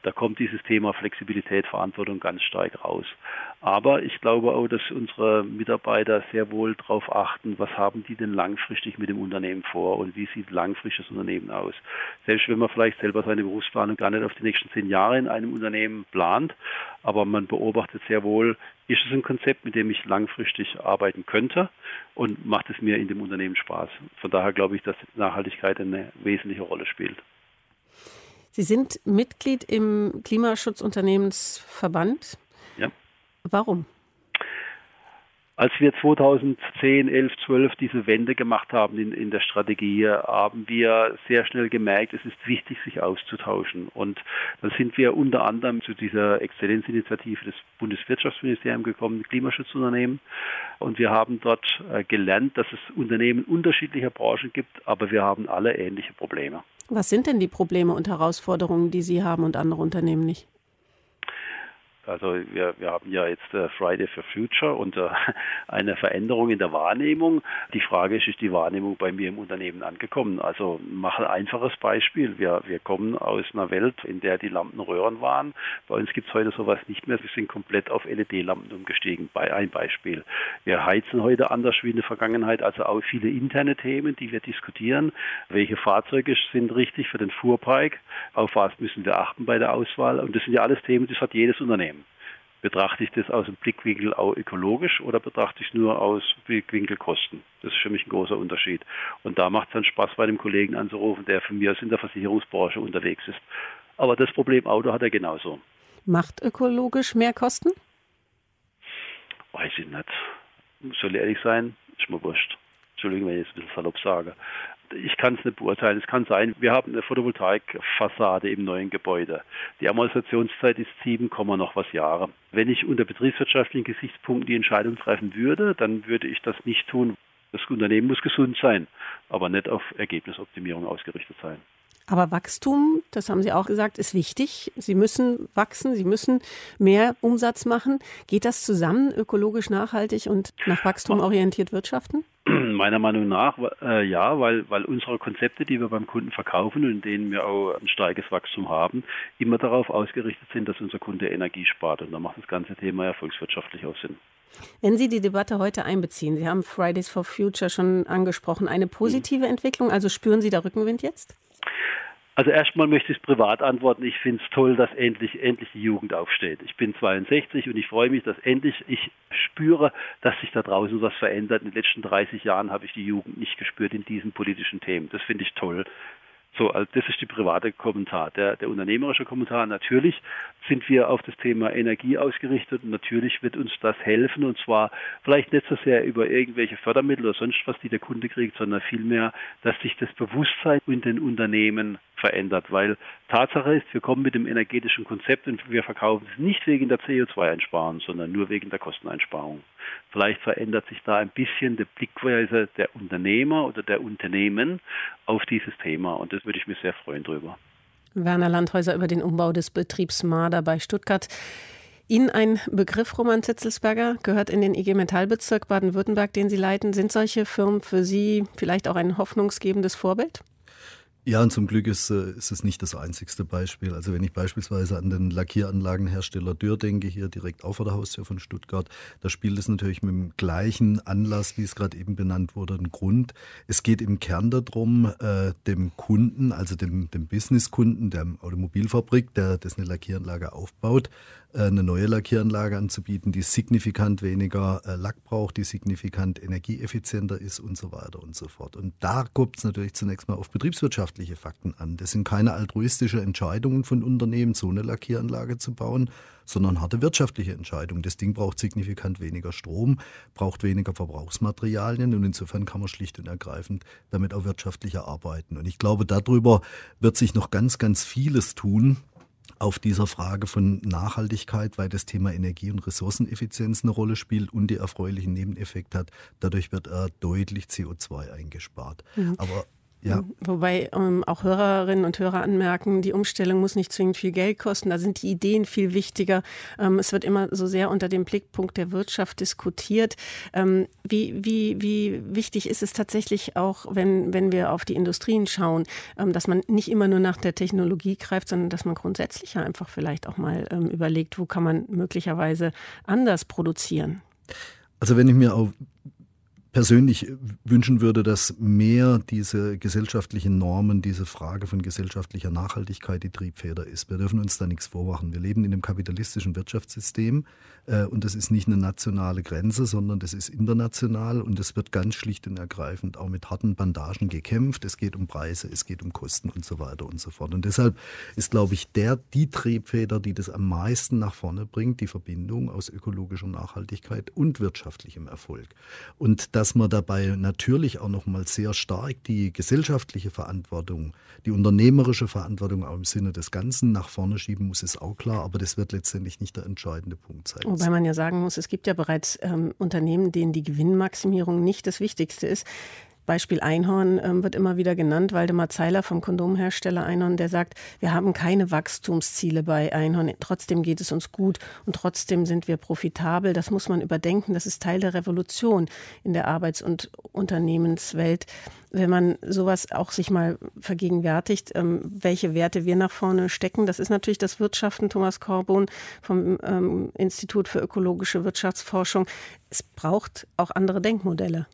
Da kommt dieses Thema Flexibilität, Verantwortung ganz stark raus. Aber ich glaube auch, dass unsere Mitarbeiter sehr wohl darauf achten, was haben die denn langfristig mit dem Unternehmen vor und wie sieht langfristig das Unternehmen aus. Selbst wenn man vielleicht selber seine Berufsplanung gar nicht auf die nächsten 10 Jahre in einem Unternehmen plant, aber man beobachtet sehr wohl, ist es ein Konzept, mit dem ich langfristig arbeiten könnte und macht es mir in dem Unternehmen Spaß. Von daher glaube ich, dass Nachhaltigkeit eine wesentliche Rolle spielt. Sie sind Mitglied im Klimaschutzunternehmensverband. Ja. Warum? Als wir 2010, 11, 12 diese Wende gemacht haben in der Strategie, haben wir sehr schnell gemerkt, es ist wichtig, sich auszutauschen. Und dann sind wir unter anderem zu dieser Exzellenzinitiative des Bundeswirtschaftsministeriums gekommen, Klimaschutzunternehmen. Und wir haben dort gelernt, dass es Unternehmen unterschiedlicher Branchen gibt, aber wir haben alle ähnliche Probleme. Was sind denn die Probleme und Herausforderungen, die Sie haben und andere Unternehmen nicht? Also wir haben ja jetzt Friday for Future und eine Veränderung in der Wahrnehmung. Die Frage ist die Wahrnehmung bei mir im Unternehmen angekommen? Also mache ein einfaches Beispiel. Wir kommen aus einer Welt, in der die Lampen Röhren waren. Bei uns gibt es heute sowas nicht mehr. Wir sind komplett auf LED-Lampen umgestiegen. Ein Beispiel. Wir heizen heute anders wie in der Vergangenheit. Also auch viele interne Themen, die wir diskutieren. Welche Fahrzeuge sind richtig für den Fuhrpark? Auf was müssen wir achten bei der Auswahl? Und das sind ja alles Themen, das hat jedes Unternehmen. Betrachte ich das aus dem Blickwinkel auch ökologisch oder betrachte ich es nur aus Blickwinkel Kosten? Das ist für mich ein großer Unterschied. Und da macht es dann Spaß, bei dem Kollegen anzurufen, der von mir aus in der Versicherungsbranche unterwegs ist. Aber das Problem Auto hat er genauso. Macht ökologisch mehr Kosten? Weiß ich nicht. Soll ehrlich sein, ist mir wurscht. Entschuldigung, wenn ich es ein bisschen salopp sage. Ich kann es nicht beurteilen. Es kann sein, wir haben eine Photovoltaikfassade im neuen Gebäude. Die Amortisationszeit ist 7, noch was Jahre. Wenn ich unter betriebswirtschaftlichen Gesichtspunkten die Entscheidung treffen würde, dann würde ich das nicht tun. Das Unternehmen muss gesund sein, aber nicht auf Ergebnisoptimierung ausgerichtet sein. Aber Wachstum, das haben Sie auch gesagt, ist wichtig. Sie müssen wachsen, Sie müssen mehr Umsatz machen. Geht das zusammen, ökologisch nachhaltig und nach Wachstum orientiert wirtschaften? Meiner Meinung nach ja, weil unsere Konzepte, die wir beim Kunden verkaufen und in denen wir auch ein starkes Wachstum haben, immer darauf ausgerichtet sind, dass unser Kunde Energie spart. Und da macht das ganze Thema ja volkswirtschaftlich auch Sinn. Wenn Sie die Debatte heute einbeziehen, Sie haben Fridays for Future schon angesprochen, eine positive Entwicklung, also spüren Sie da Rückenwind jetzt? Also erstmal möchte ich es privat antworten. Ich finde es toll, dass endlich die Jugend aufsteht. Ich bin 62 und ich freue mich, dass ich spüre, dass sich da draußen was verändert. In den letzten 30 Jahren habe ich die Jugend nicht gespürt in diesen politischen Themen. Das finde ich toll. So, also das ist die private Kommentar. Der unternehmerische Kommentar, natürlich sind wir auf das Thema Energie ausgerichtet und natürlich wird uns das helfen und zwar vielleicht nicht so sehr über irgendwelche Fördermittel oder sonst was, die der Kunde kriegt, sondern vielmehr, dass sich das Bewusstsein in den Unternehmen verändert, weil Tatsache ist, wir kommen mit dem energetischen Konzept und wir verkaufen es nicht wegen der CO2-Einsparung, sondern nur wegen der Kosteneinsparung. Vielleicht verändert sich da ein bisschen die Blickweise der Unternehmer oder der Unternehmen auf dieses Thema und das würde ich mich sehr freuen drüber. Werner Landhäuser über den Umbau des Betriebs Marder bei Stuttgart. Ihnen ein Begriff, Roman Zitzelsberger, gehört in den IG Metall-Bezirk Baden-Württemberg, den Sie leiten. Sind solche Firmen für Sie vielleicht auch ein hoffnungsgebendes Vorbild? Ja, und zum Glück ist es nicht das einzigste Beispiel. Also wenn ich beispielsweise an den Lackieranlagenhersteller Dürr denke, hier direkt auch vor der Haustür von Stuttgart, da spielt es natürlich mit dem gleichen Anlass, wie es gerade eben benannt wurde, einen Grund. Es geht im Kern darum, dem Kunden, also dem Businesskunden der Automobilfabrik, der eine Lackieranlage aufbaut, eine neue Lackieranlage anzubieten, die signifikant weniger Lack braucht, die signifikant energieeffizienter ist und so weiter und so fort. Und da kommt es natürlich zunächst mal auf betriebswirtschaftliche Fakten an. Das sind keine altruistische Entscheidungen von Unternehmen, so eine Lackieranlage zu bauen, sondern harte wirtschaftliche Entscheidungen. Das Ding braucht signifikant weniger Strom, braucht weniger Verbrauchsmaterialien und insofern kann man schlicht und ergreifend damit auch wirtschaftlicher arbeiten. Und ich glaube, darüber wird sich noch ganz, ganz vieles tun, auf dieser Frage von Nachhaltigkeit, weil das Thema Energie- und Ressourceneffizienz eine Rolle spielt und die erfreulichen Nebeneffekte hat. Dadurch wird deutlich CO2 eingespart. Mhm. Aber Ja. Wobei auch Hörerinnen und Hörer anmerken, die Umstellung muss nicht zwingend viel Geld kosten, da sind die Ideen viel wichtiger. Es wird immer so sehr unter dem Blickpunkt der Wirtschaft diskutiert. Wie wichtig ist es tatsächlich auch, wenn wir auf die Industrien schauen, dass man nicht immer nur nach der Technologie greift, sondern dass man grundsätzlich einfach vielleicht auch mal überlegt, wo kann man möglicherweise anders produzieren? Also wenn ich mir auch persönlich wünschen würde, dass mehr diese gesellschaftlichen Normen, diese Frage von gesellschaftlicher Nachhaltigkeit die Triebfeder ist. Wir dürfen uns da nichts vormachen. Wir leben in einem kapitalistischen Wirtschaftssystem und das ist nicht eine nationale Grenze, sondern das ist international und es wird ganz schlicht und ergreifend auch mit harten Bandagen gekämpft. Es geht um Preise, es geht um Kosten und so weiter und so fort. Und deshalb ist, glaube ich, die Triebfeder, die das am meisten nach vorne bringt, die Verbindung aus ökologischer Nachhaltigkeit und wirtschaftlichem Erfolg. Und dass man dabei natürlich auch noch mal sehr stark die gesellschaftliche Verantwortung, die unternehmerische Verantwortung auch im Sinne des Ganzen nach vorne schieben muss, ist auch klar, aber das wird letztendlich nicht der entscheidende Punkt sein. Wobei man ja sagen muss, es gibt ja bereits Unternehmen, denen die Gewinnmaximierung nicht das Wichtigste ist. Beispiel Einhorn wird immer wieder genannt. Waldemar Zeiler vom Kondomhersteller Einhorn, der sagt, wir haben keine Wachstumsziele bei Einhorn. Trotzdem geht es uns gut und trotzdem sind wir profitabel. Das muss man überdenken. Das ist Teil der Revolution in der Arbeits- und Unternehmenswelt. Wenn man sowas auch sich mal vergegenwärtigt, welche Werte wir nach vorne stecken, das ist natürlich das Wirtschaften. Thomas Korbon vom Institut für ökologische Wirtschaftsforschung. Es braucht auch andere Denkmodelle.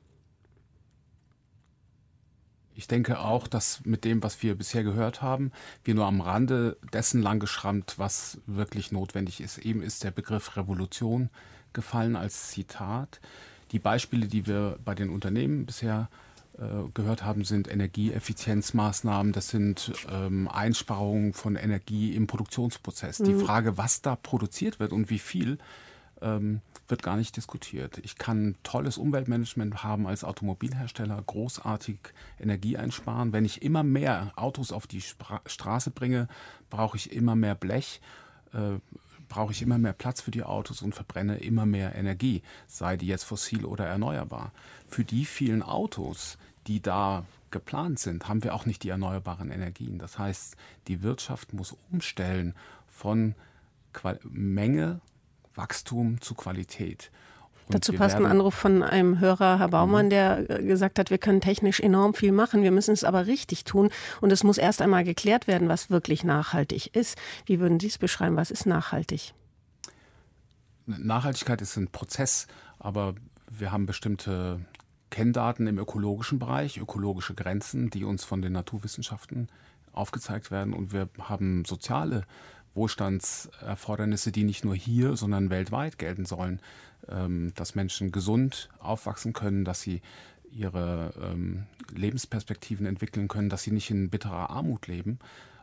Ich denke auch, dass mit dem, was wir bisher gehört haben, wir nur am Rande dessen langgeschrammt, was wirklich notwendig ist. Eben ist der Begriff Revolution gefallen als Zitat. Die Beispiele, die wir bei den Unternehmen bisher gehört haben, sind Energieeffizienzmaßnahmen, das sind Einsparungen von Energie im Produktionsprozess. Die Frage, was da produziert wird und wie viel, wird gar nicht diskutiert. Ich kann tolles Umweltmanagement haben als Automobilhersteller, großartig Energie einsparen. Wenn ich immer mehr Autos auf die Straße bringe, brauche ich immer mehr Blech, brauche ich immer mehr Platz für die Autos und verbrenne immer mehr Energie, sei die jetzt fossil oder erneuerbar. Für die vielen Autos, die da geplant sind, haben wir auch nicht die erneuerbaren Energien. Das heißt, die Wirtschaft muss umstellen von Menge, Wachstum zu Qualität. Und dazu passt ein Anruf von einem Hörer, Herr Baumann, der gesagt hat, wir können technisch enorm viel machen, wir müssen es aber richtig tun und es muss erst einmal geklärt werden, was wirklich nachhaltig ist. Wie würden Sie es beschreiben, was ist nachhaltig? Nachhaltigkeit ist ein Prozess, aber wir haben bestimmte Kenndaten im ökologischen Bereich, ökologische Grenzen, die uns von den Naturwissenschaften aufgezeigt werden und wir haben soziale Wohlstandserfordernisse, die nicht nur hier, sondern weltweit gelten sollen, dass Menschen gesund aufwachsen können, dass sie ihre Lebensperspektiven entwickeln können, dass sie nicht in bitterer Armut leben.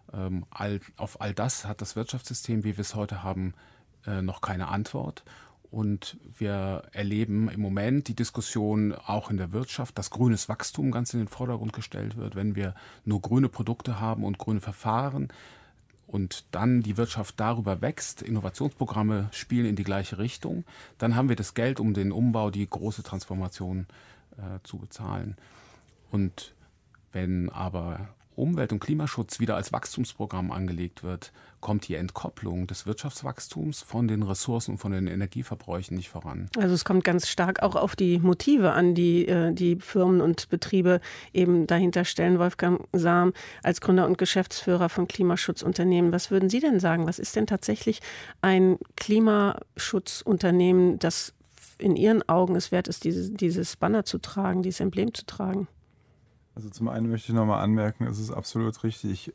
Auf all das hat das Wirtschaftssystem, wie wir es heute haben, noch keine Antwort. Und wir erleben im Moment die Diskussion auch in der Wirtschaft, dass grünes Wachstum ganz in den Vordergrund gestellt wird, wenn wir nur grüne Produkte haben und grüne Verfahren, und dann die Wirtschaft darüber wächst, Innovationsprogramme spielen in die gleiche Richtung, dann haben wir das Geld, um den Umbau, die große Transformation zu bezahlen. Und wenn aber Umwelt- und Klimaschutz wieder als Wachstumsprogramm angelegt wird, kommt die Entkopplung des Wirtschaftswachstums von den Ressourcen und von den Energieverbräuchen nicht voran. Also es kommt ganz stark auch auf die Motive an, die Firmen und Betriebe eben dahinter stellen. Wolfgang Sam als Gründer und Geschäftsführer von Klimaschutzunternehmen, was würden Sie denn sagen? Was ist denn tatsächlich ein Klimaschutzunternehmen, das in Ihren Augen es wert ist, dieses Banner zu tragen, dieses Emblem zu tragen? Also zum einen möchte ich nochmal anmerken, es ist absolut richtig.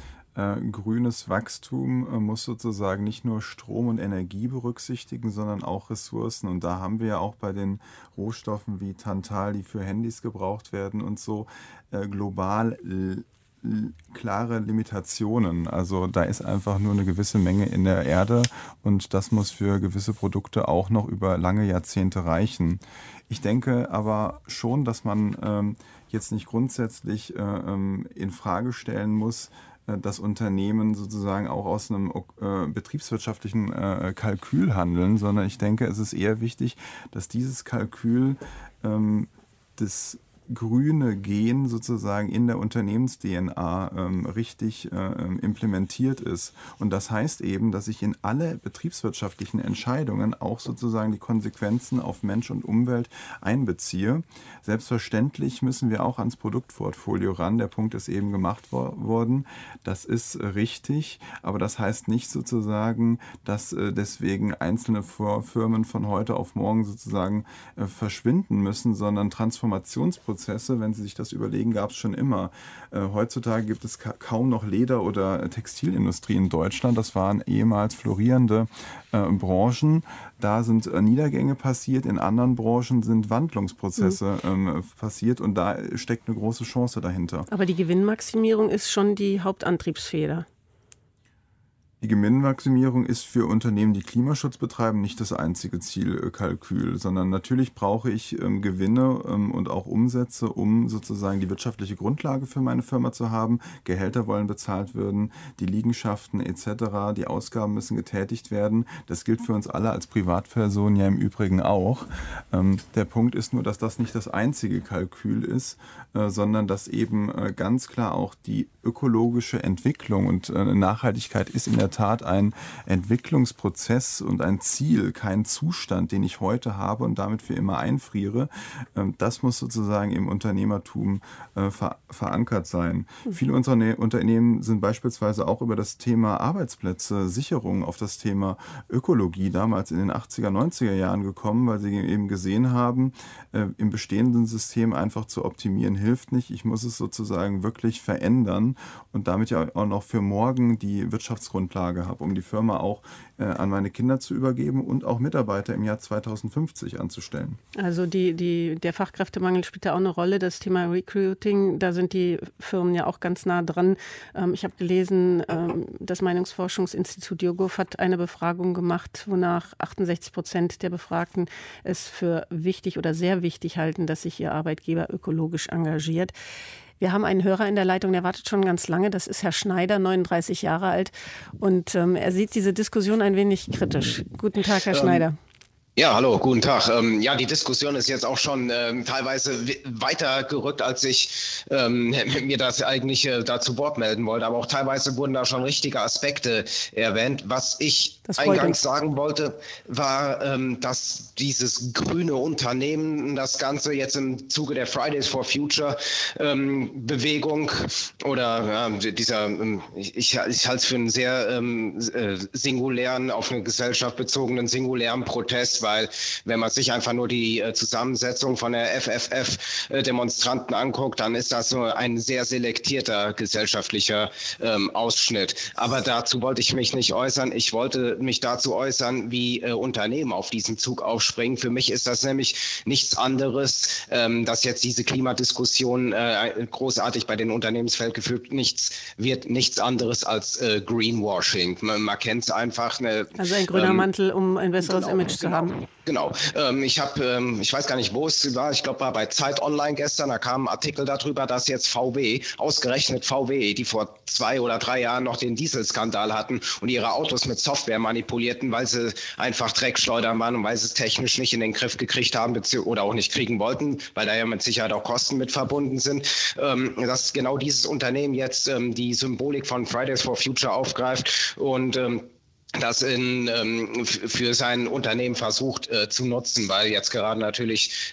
Grünes Wachstum muss sozusagen nicht nur Strom und Energie berücksichtigen, sondern auch Ressourcen. Und da haben wir ja auch bei den Rohstoffen wie Tantal, die für Handys gebraucht werden und so, global klare Limitationen. Also da ist einfach nur eine gewisse Menge in der Erde und das muss für gewisse Produkte auch noch über lange Jahrzehnte reichen. Ich denke aber schon, dass man jetzt nicht grundsätzlich in Frage stellen muss, dass Unternehmen sozusagen auch aus einem betriebswirtschaftlichen Kalkül handeln, sondern ich denke, es ist eher wichtig, dass dieses Kalkül des grüne Gen sozusagen in der Unternehmens-DNA richtig implementiert ist. Und das heißt eben, dass ich in alle betriebswirtschaftlichen Entscheidungen auch sozusagen die Konsequenzen auf Mensch und Umwelt einbeziehe. Selbstverständlich müssen wir auch ans Produktportfolio ran. Der Punkt ist eben gemacht worden. Das ist richtig, aber das heißt nicht sozusagen, dass deswegen einzelne Firmen von heute auf morgen sozusagen verschwinden müssen, sondern Transformationsprozesse, wenn Sie sich das überlegen, gab es schon immer. Heutzutage gibt es kaum noch Leder- oder Textilindustrie in Deutschland. Das waren ehemals florierende Branchen. Da sind Niedergänge passiert, in anderen Branchen sind Wandlungsprozesse passiert und da steckt eine große Chance dahinter. Aber die Gewinnmaximierung ist schon die Hauptantriebsfeder. Die Gewinnmaximierung ist für Unternehmen, die Klimaschutz betreiben, nicht das einzige Zielkalkül, sondern natürlich brauche ich Gewinne und auch Umsätze, um sozusagen die wirtschaftliche Grundlage für meine Firma zu haben. Gehälter wollen bezahlt werden, die Liegenschaften etc., die Ausgaben müssen getätigt werden. Das gilt für uns alle als Privatpersonen ja im Übrigen auch. Der Punkt ist nur, dass das nicht das einzige Kalkül ist, sondern dass eben ganz klar auch die ökologische Entwicklung und Nachhaltigkeit ist in der Tat ein Entwicklungsprozess und ein Ziel, kein Zustand, den ich heute habe und damit für immer einfriere. Das muss sozusagen im Unternehmertum verankert sein. Viele Unternehmen sind beispielsweise auch über das Thema Arbeitsplätze, Sicherung auf das Thema Ökologie damals in den 80er, 90er Jahren gekommen, weil sie eben gesehen haben, im bestehenden System einfach zu optimieren hilft nicht. Ich muss es sozusagen wirklich verändern und damit ja auch noch für morgen die Wirtschaftsgrundlage habe, um die Firma auch an meine Kinder zu übergeben und auch Mitarbeiter im Jahr 2050 anzustellen. Also der Fachkräftemangel spielt da auch eine Rolle, das Thema Recruiting, da sind die Firmen ja auch ganz nah dran. Ich habe gelesen, das Meinungsforschungsinstitut YouGov hat eine Befragung gemacht, wonach 68% der Befragten es für wichtig oder sehr wichtig halten, dass sich ihr Arbeitgeber ökologisch engagiert. Wir haben einen Hörer in der Leitung, der wartet schon ganz lange. Das ist Herr Schneider, 39 Jahre alt. Und er sieht diese Diskussion ein wenig kritisch. Guten Tag, Herr Schneider. Ja, hallo, guten Tag. Ja, die Diskussion ist jetzt auch schon teilweise weiter gerückt, als ich mir das eigentlich da zu Wort melden wollte. Aber auch teilweise wurden da schon richtige Aspekte erwähnt. Was ich eingangs sagen wollte, war, dass dieses grüne Unternehmen, das Ganze jetzt im Zuge der Fridays for Future Bewegung oder dieser, ich halte es für einen sehr singulären, auf eine Gesellschaft bezogenen singulären Protest, weil wenn man sich einfach nur die Zusammensetzung von der FFF-Demonstranten anguckt, dann ist das so ein sehr selektierter gesellschaftlicher Ausschnitt. Aber dazu wollte ich mich nicht äußern. Ich wollte mich dazu äußern, wie Unternehmen auf diesen Zug aufspringen. Für mich ist das nämlich nichts anderes, dass jetzt diese Klimadiskussion großartig bei den Unternehmensfeld geführt wird nichts anderes als Greenwashing. Man kennt es einfach. Also ein grüner Mantel, um ein besseres Image zu haben. Genau. Ich weiß gar nicht, wo es war. Ich glaube, war bei Zeit Online gestern. Da kam ein Artikel darüber, dass jetzt ausgerechnet VW, die vor 2 oder 3 Jahren noch den Dieselskandal hatten und ihre Autos mit Software manipulierten, weil sie einfach Dreckschleudern waren und weil sie es technisch nicht in den Griff gekriegt haben oder auch nicht kriegen wollten, weil da ja mit Sicherheit auch Kosten mit verbunden sind, dass genau dieses Unternehmen jetzt die Symbolik von Fridays for Future aufgreift und das für sein Unternehmen versucht zu nutzen, weil jetzt gerade natürlich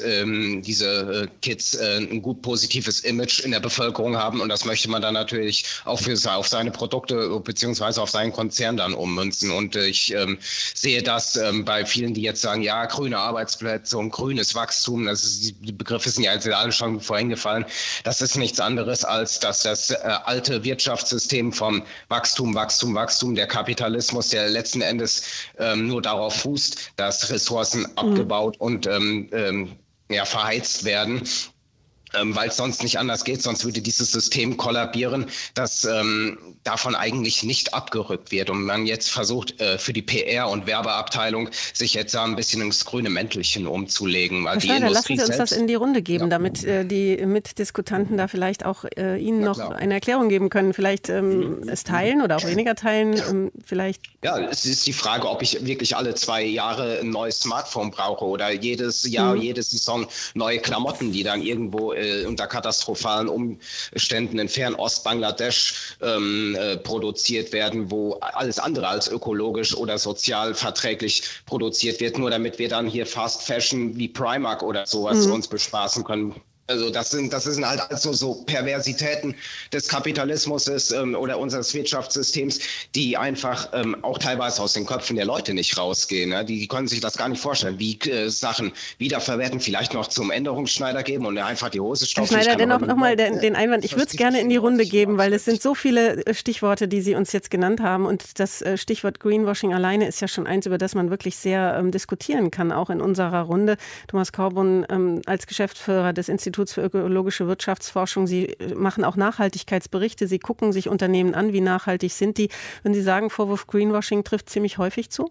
diese Kids ein gut positives Image in der Bevölkerung haben und das möchte man dann natürlich auch auf seine Produkte beziehungsweise auf seinen Konzern dann ummünzen. Und ich sehe das bei vielen, die jetzt sagen, ja, grüne Arbeitsplätze und grünes Wachstum, die Begriffe sind ja alle schon vorhin gefallen, das ist nichts anderes als dass das alte Wirtschaftssystem vom Wachstum, der Kapitalismus, der letzten Endes nur darauf fußt, dass Ressourcen abgebaut und verheizt werden. weil es sonst nicht anders geht, sonst würde dieses System kollabieren, dass davon eigentlich nicht abgerückt wird und man jetzt versucht, für die PR- und Werbeabteilung sich jetzt ein bisschen ins grüne Mäntelchen umzulegen. Weil Herr Schneider, lassen Sie uns das in die Runde geben, damit die Mitdiskutanten da vielleicht auch Ihnen noch eine Erklärung geben können. Vielleicht es teilen oder auch weniger teilen. Vielleicht. Ja, es ist die Frage, ob ich wirklich alle 2 Jahre ein neues Smartphone brauche oder jedes Jahr, jede Saison neue Klamotten, die dann irgendwo unter katastrophalen Umständen in Fernost, Bangladesch produziert werden, wo alles andere als ökologisch oder sozial verträglich produziert wird, nur damit wir dann hier Fast Fashion wie Primark oder sowas uns bespaßen können. Also das sind halt also so Perversitäten des Kapitalismus oder unseres Wirtschaftssystems, die einfach auch teilweise aus den Köpfen der Leute nicht rausgehen. Ne? Die können sich das gar nicht vorstellen, wie Sachen wiederverwerten, vielleicht noch zum Änderungsschneider geben und einfach die Hose stopfen. Herr Schneider, dennoch nochmal den Einwand. Ich würde es gerne in die Runde geben, weil es sind so viele Stichworte, die Sie uns jetzt genannt haben. Und das Stichwort Greenwashing alleine ist ja schon eins, über das man wirklich sehr diskutieren kann, auch in unserer Runde. Thomas Korbun als Geschäftsführer des Instituts für ökologische Wirtschaftsforschung. Sie machen auch Nachhaltigkeitsberichte. Sie gucken sich Unternehmen an, wie nachhaltig sind die. Wenn Sie sagen, Vorwurf Greenwashing trifft ziemlich häufig zu?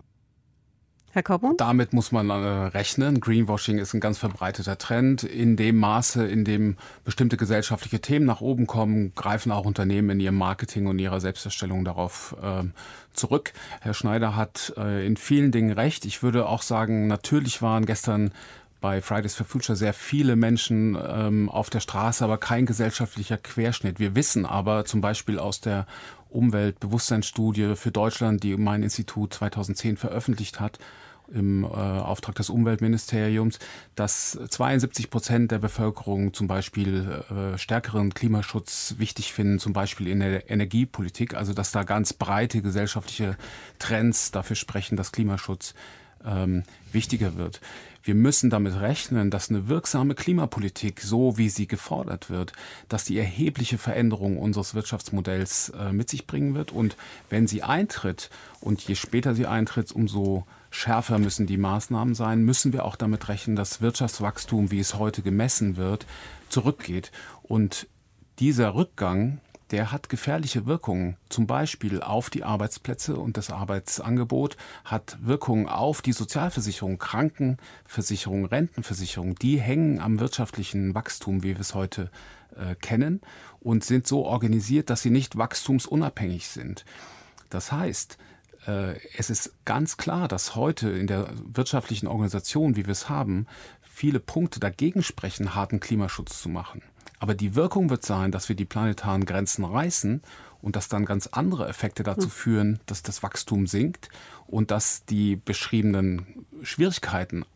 Herr Korbun? Damit muss man rechnen. Greenwashing ist ein ganz verbreiteter Trend. In dem Maße, in dem bestimmte gesellschaftliche Themen nach oben kommen, greifen auch Unternehmen in ihrem Marketing und ihrer Selbstdarstellung darauf zurück. Herr Schneider hat in vielen Dingen recht. Ich würde auch sagen, natürlich waren gestern bei Fridays for Future sehr viele Menschen auf der Straße, aber kein gesellschaftlicher Querschnitt. Wir wissen aber zum Beispiel aus der Umweltbewusstseinsstudie für Deutschland, die mein Institut 2010 veröffentlicht hat, im Auftrag des Umweltministeriums, dass 72% der Bevölkerung zum Beispiel stärkeren Klimaschutz wichtig finden, zum Beispiel in der Energiepolitik. Also dass da ganz breite gesellschaftliche Trends dafür sprechen, dass Klimaschutz wichtiger wird. Wir müssen damit rechnen, dass eine wirksame Klimapolitik, so wie sie gefordert wird, dass die erhebliche Veränderung unseres Wirtschaftsmodells mit sich bringen wird. Und wenn sie eintritt, und je später sie eintritt, umso schärfer müssen die Maßnahmen sein, müssen wir auch damit rechnen, dass Wirtschaftswachstum, wie es heute gemessen wird, zurückgeht. Und dieser Rückgang, der hat gefährliche Wirkungen, zum Beispiel auf die Arbeitsplätze und das Arbeitsangebot, hat Wirkungen auf die Sozialversicherung, Krankenversicherung, Rentenversicherung. Die hängen am wirtschaftlichen Wachstum, wie wir es heute kennen, und sind so organisiert, dass sie nicht wachstumsunabhängig sind. Das heißt, es ist ganz klar, dass heute in der wirtschaftlichen Organisation, wie wir es haben, viele Punkte dagegen sprechen, harten Klimaschutz zu machen. Aber die Wirkung wird sein, dass wir die planetaren Grenzen reißen und dass dann ganz andere Effekte dazu führen, dass das Wachstum sinkt und dass die beschriebenen Schwierigkeiten,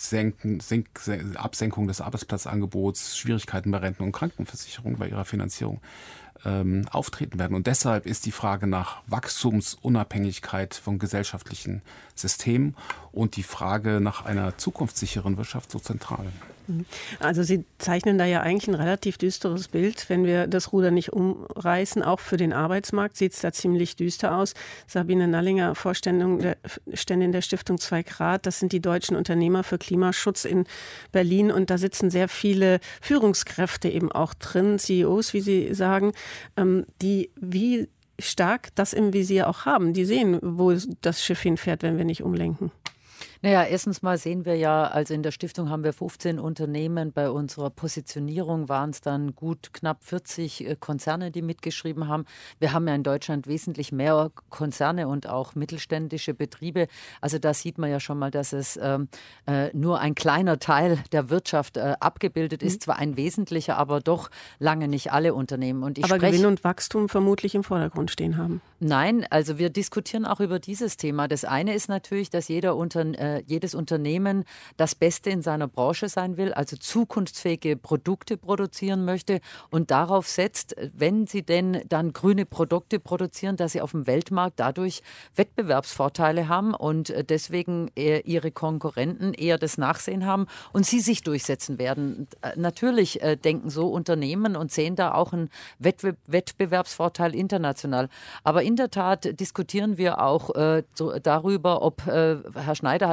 Absenkung des Arbeitsplatzangebots, Schwierigkeiten bei Renten- und Krankenversicherung, bei ihrer Finanzierung auftreten werden. Und deshalb ist die Frage nach Wachstumsunabhängigkeit von gesellschaftlichen Systemen und die Frage nach einer zukunftssicheren Wirtschaft so zentral. Also Sie zeichnen da ja eigentlich ein relativ düsteres Bild. Wenn wir das Ruder nicht umreißen, auch für den Arbeitsmarkt, sieht es da ziemlich düster aus. Sabine Nallinger, Vorständin der Stiftung 2 Grad, das sind die deutschen Unternehmer für Klimaschutz in Berlin. Und da sitzen sehr viele Führungskräfte eben auch drin, CEOs, wie Sie sagen, die wie stark das im Visier auch haben. Die sehen, wo das Schiff hinfährt, wenn wir nicht umlenken. Naja, erstens mal sehen wir ja, also in der Stiftung haben wir 15 Unternehmen. Bei unserer Positionierung waren es dann gut knapp 40 Konzerne, die mitgeschrieben haben. Wir haben ja in Deutschland wesentlich mehr Konzerne und auch mittelständische Betriebe. Also da sieht man ja schon mal, dass es nur ein kleiner Teil der Wirtschaft abgebildet ist. Zwar ein wesentlicher, aber doch lange nicht alle Unternehmen. Und aber Gewinn und Wachstum vermutlich im Vordergrund stehen haben. Nein, also wir diskutieren auch über dieses Thema. Das eine ist natürlich, dass jedes Unternehmen das Beste in seiner Branche sein will, also zukunftsfähige Produkte produzieren möchte und darauf setzt, wenn sie denn dann grüne Produkte produzieren, dass sie auf dem Weltmarkt dadurch Wettbewerbsvorteile haben und deswegen ihre Konkurrenten eher das Nachsehen haben und sie sich durchsetzen werden. Natürlich denken so Unternehmen und sehen da auch einen Wettbewerbsvorteil international. Aber in der Tat diskutieren wir auch darüber, ob, Herr Schneider hat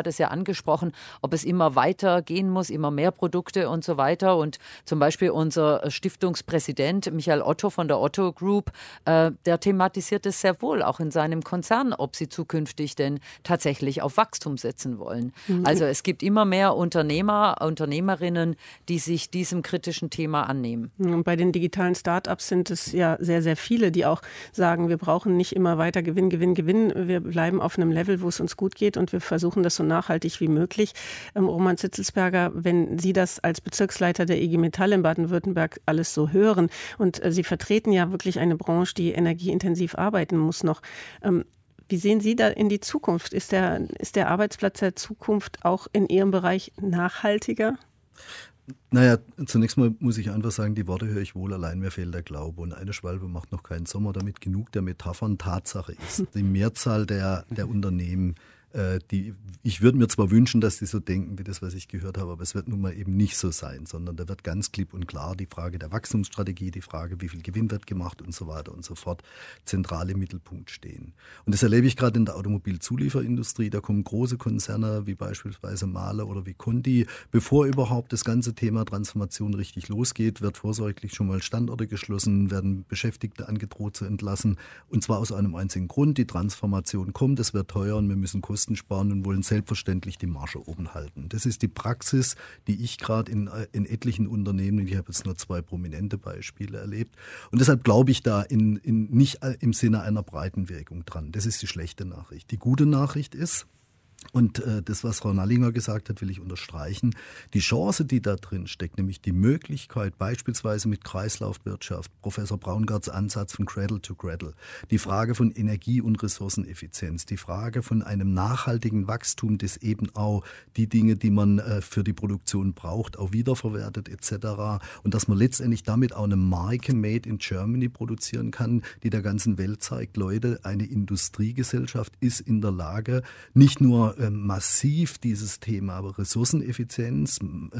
es ja angesprochen, ob es immer weiter gehen muss, immer mehr Produkte und so weiter. Und zum Beispiel unser Stiftungspräsident Michael Otto von der Otto Group, der thematisiert es sehr wohl, auch in seinem Konzern, ob sie zukünftig denn tatsächlich auf Wachstum setzen wollen. Also es gibt immer mehr Unternehmerinnen, die sich diesem kritischen Thema annehmen. Und bei den digitalen Start-ups sind es ja sehr, sehr viele, die auch sagen, wir brauchen nicht immer weiter Gewinn. Wir bleiben auf einem Level, wo es uns gut geht und wir versuchen das so nachhaltig wie möglich. Roman Zitzelsperger, wenn Sie das als Bezirksleiter der IG Metall in Baden-Württemberg alles so hören und Sie vertreten ja wirklich eine Branche, die energieintensiv arbeiten muss noch. Wie sehen Sie da in die Zukunft? Ist der Arbeitsplatz der Zukunft auch in Ihrem Bereich nachhaltiger? Naja, zunächst mal muss ich einfach sagen, die Worte höre ich wohl, allein mir fehlt der Glaube. Und eine Schwalbe macht noch keinen Sommer, damit genug der Metaphern. Tatsache ist, die Mehrzahl der Unternehmen, ich würde mir zwar wünschen, dass die so denken, wie das, was ich gehört habe, aber es wird nun mal eben nicht so sein, sondern da wird ganz klipp und klar die Frage der Wachstumsstrategie, die Frage, wie viel Gewinn wird gemacht und so weiter und so fort, zentral im Mittelpunkt stehen. Und das erlebe ich gerade in der Automobilzulieferindustrie. Da kommen große Konzerne wie beispielsweise Mahle oder wie Conti. Bevor überhaupt das ganze Thema Transformation richtig losgeht, wird vorsorglich schon mal Standorte geschlossen, werden Beschäftigte angedroht zu entlassen. Und zwar aus einem einzigen Grund: Die Transformation kommt, es wird teuer und wir müssen Kosten sparen und wollen selbstverständlich die Marge oben halten. Das ist die Praxis, die ich gerade in etlichen Unternehmen, ich habe jetzt nur 2 prominente Beispiele erlebt, und deshalb glaube ich da nicht im Sinne einer breiten Wirkung dran. Das ist die schlechte Nachricht. Die gute Nachricht ist, und das, was Frau Nallinger gesagt hat, will ich unterstreichen. Die Chance, die da drin steckt, nämlich die Möglichkeit, beispielsweise mit Kreislaufwirtschaft, Professor Braungarts Ansatz von Cradle to Cradle, die Frage von Energie- und Ressourceneffizienz, die Frage von einem nachhaltigen Wachstum, das eben auch die Dinge, die man für die Produktion braucht, auch wiederverwertet etc. Und dass man letztendlich damit auch eine Marke Made in Germany produzieren kann, die der ganzen Welt zeigt, Leute, eine Industriegesellschaft ist in der Lage, nicht nur massiv dieses Thema, aber Ressourceneffizienz,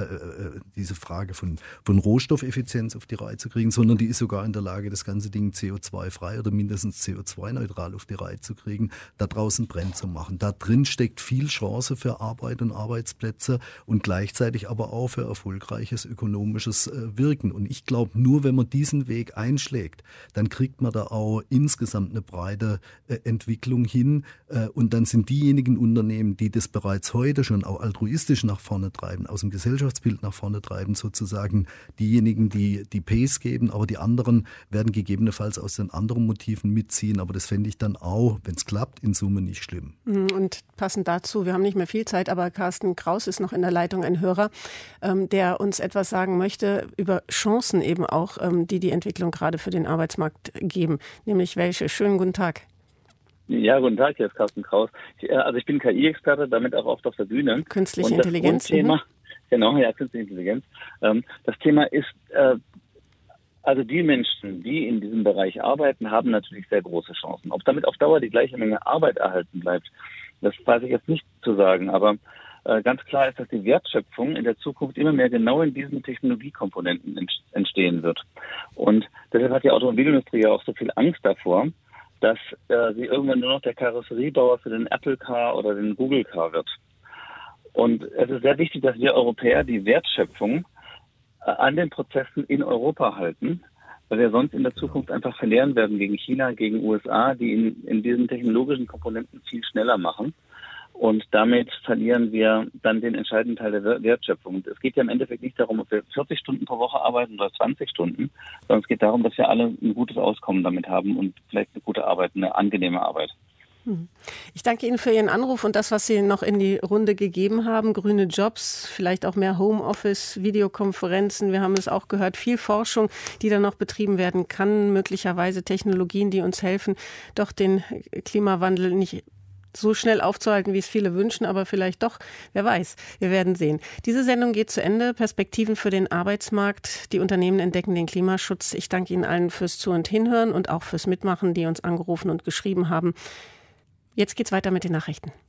diese Frage von Rohstoffeffizienz auf die Reihe zu kriegen, sondern die ist sogar in der Lage, das ganze Ding CO2-frei oder mindestens CO2-neutral auf die Reihe zu kriegen, da draußen Brenn zu machen. Da drin steckt viel Chance für Arbeit und Arbeitsplätze und gleichzeitig aber auch für erfolgreiches ökonomisches Wirken. Und ich glaube, nur wenn man diesen Weg einschlägt, dann kriegt man da auch insgesamt eine breite Entwicklung hin und dann sind diejenigen Unternehmen, die das bereits heute schon auch altruistisch nach vorne treiben, aus dem Gesellschaftsbild nach vorne treiben, sozusagen diejenigen, die Pace geben, aber die anderen werden gegebenenfalls aus den anderen Motiven mitziehen. Aber das fände ich dann auch, wenn es klappt, in Summe nicht schlimm. Und passend dazu, wir haben nicht mehr viel Zeit, aber Carsten Kraus ist noch in der Leitung, ein Hörer, der uns etwas sagen möchte über Chancen eben auch, die Entwicklung gerade für den Arbeitsmarkt geben. Nämlich welche? Schönen guten Tag. Ja, guten Tag, hier ist Carsten Kraus. Ich bin KI-Experte, damit auch oft auf der Bühne. Künstliche Intelligenz. Thema, genau, ja, Künstliche Intelligenz. Das Thema ist, also die Menschen, die in diesem Bereich arbeiten, haben natürlich sehr große Chancen. Ob damit auf Dauer die gleiche Menge Arbeit erhalten bleibt, das weiß ich jetzt nicht zu sagen. Aber ganz klar ist, dass die Wertschöpfung in der Zukunft immer mehr genau in diesen Technologiekomponenten entstehen wird. Und deshalb hat die Automobilindustrie ja auch so viel Angst davor, dass sie irgendwann nur noch der Karosseriebauer für den Apple Car oder den Google Car wird. Und es ist sehr wichtig, dass wir Europäer die Wertschöpfung an den Prozessen in Europa halten, weil wir sonst in der Zukunft einfach verlieren werden gegen China, gegen USA, die in diesen technologischen Komponenten viel schneller machen. Und damit verlieren wir dann den entscheidenden Teil der Wertschöpfung. Und es geht ja im Endeffekt nicht darum, ob wir 40 Stunden pro Woche arbeiten oder 20 Stunden, sondern es geht darum, dass wir alle ein gutes Auskommen damit haben und vielleicht eine gute Arbeit, eine angenehme Arbeit. Ich danke Ihnen für Ihren Anruf und das, was Sie noch in die Runde gegeben haben. Grüne Jobs, vielleicht auch mehr Homeoffice, Videokonferenzen. Wir haben es auch gehört, viel Forschung, die da noch betrieben werden kann. Möglicherweise Technologien, die uns helfen, doch den Klimawandel nicht so schnell aufzuhalten, wie es viele wünschen, aber vielleicht doch, wer weiß, wir werden sehen. Diese Sendung geht zu Ende. Perspektiven für den Arbeitsmarkt. Die Unternehmen entdecken den Klimaschutz. Ich danke Ihnen allen fürs Zu- und Hinhören und auch fürs Mitmachen, die uns angerufen und geschrieben haben. Jetzt geht's weiter mit den Nachrichten.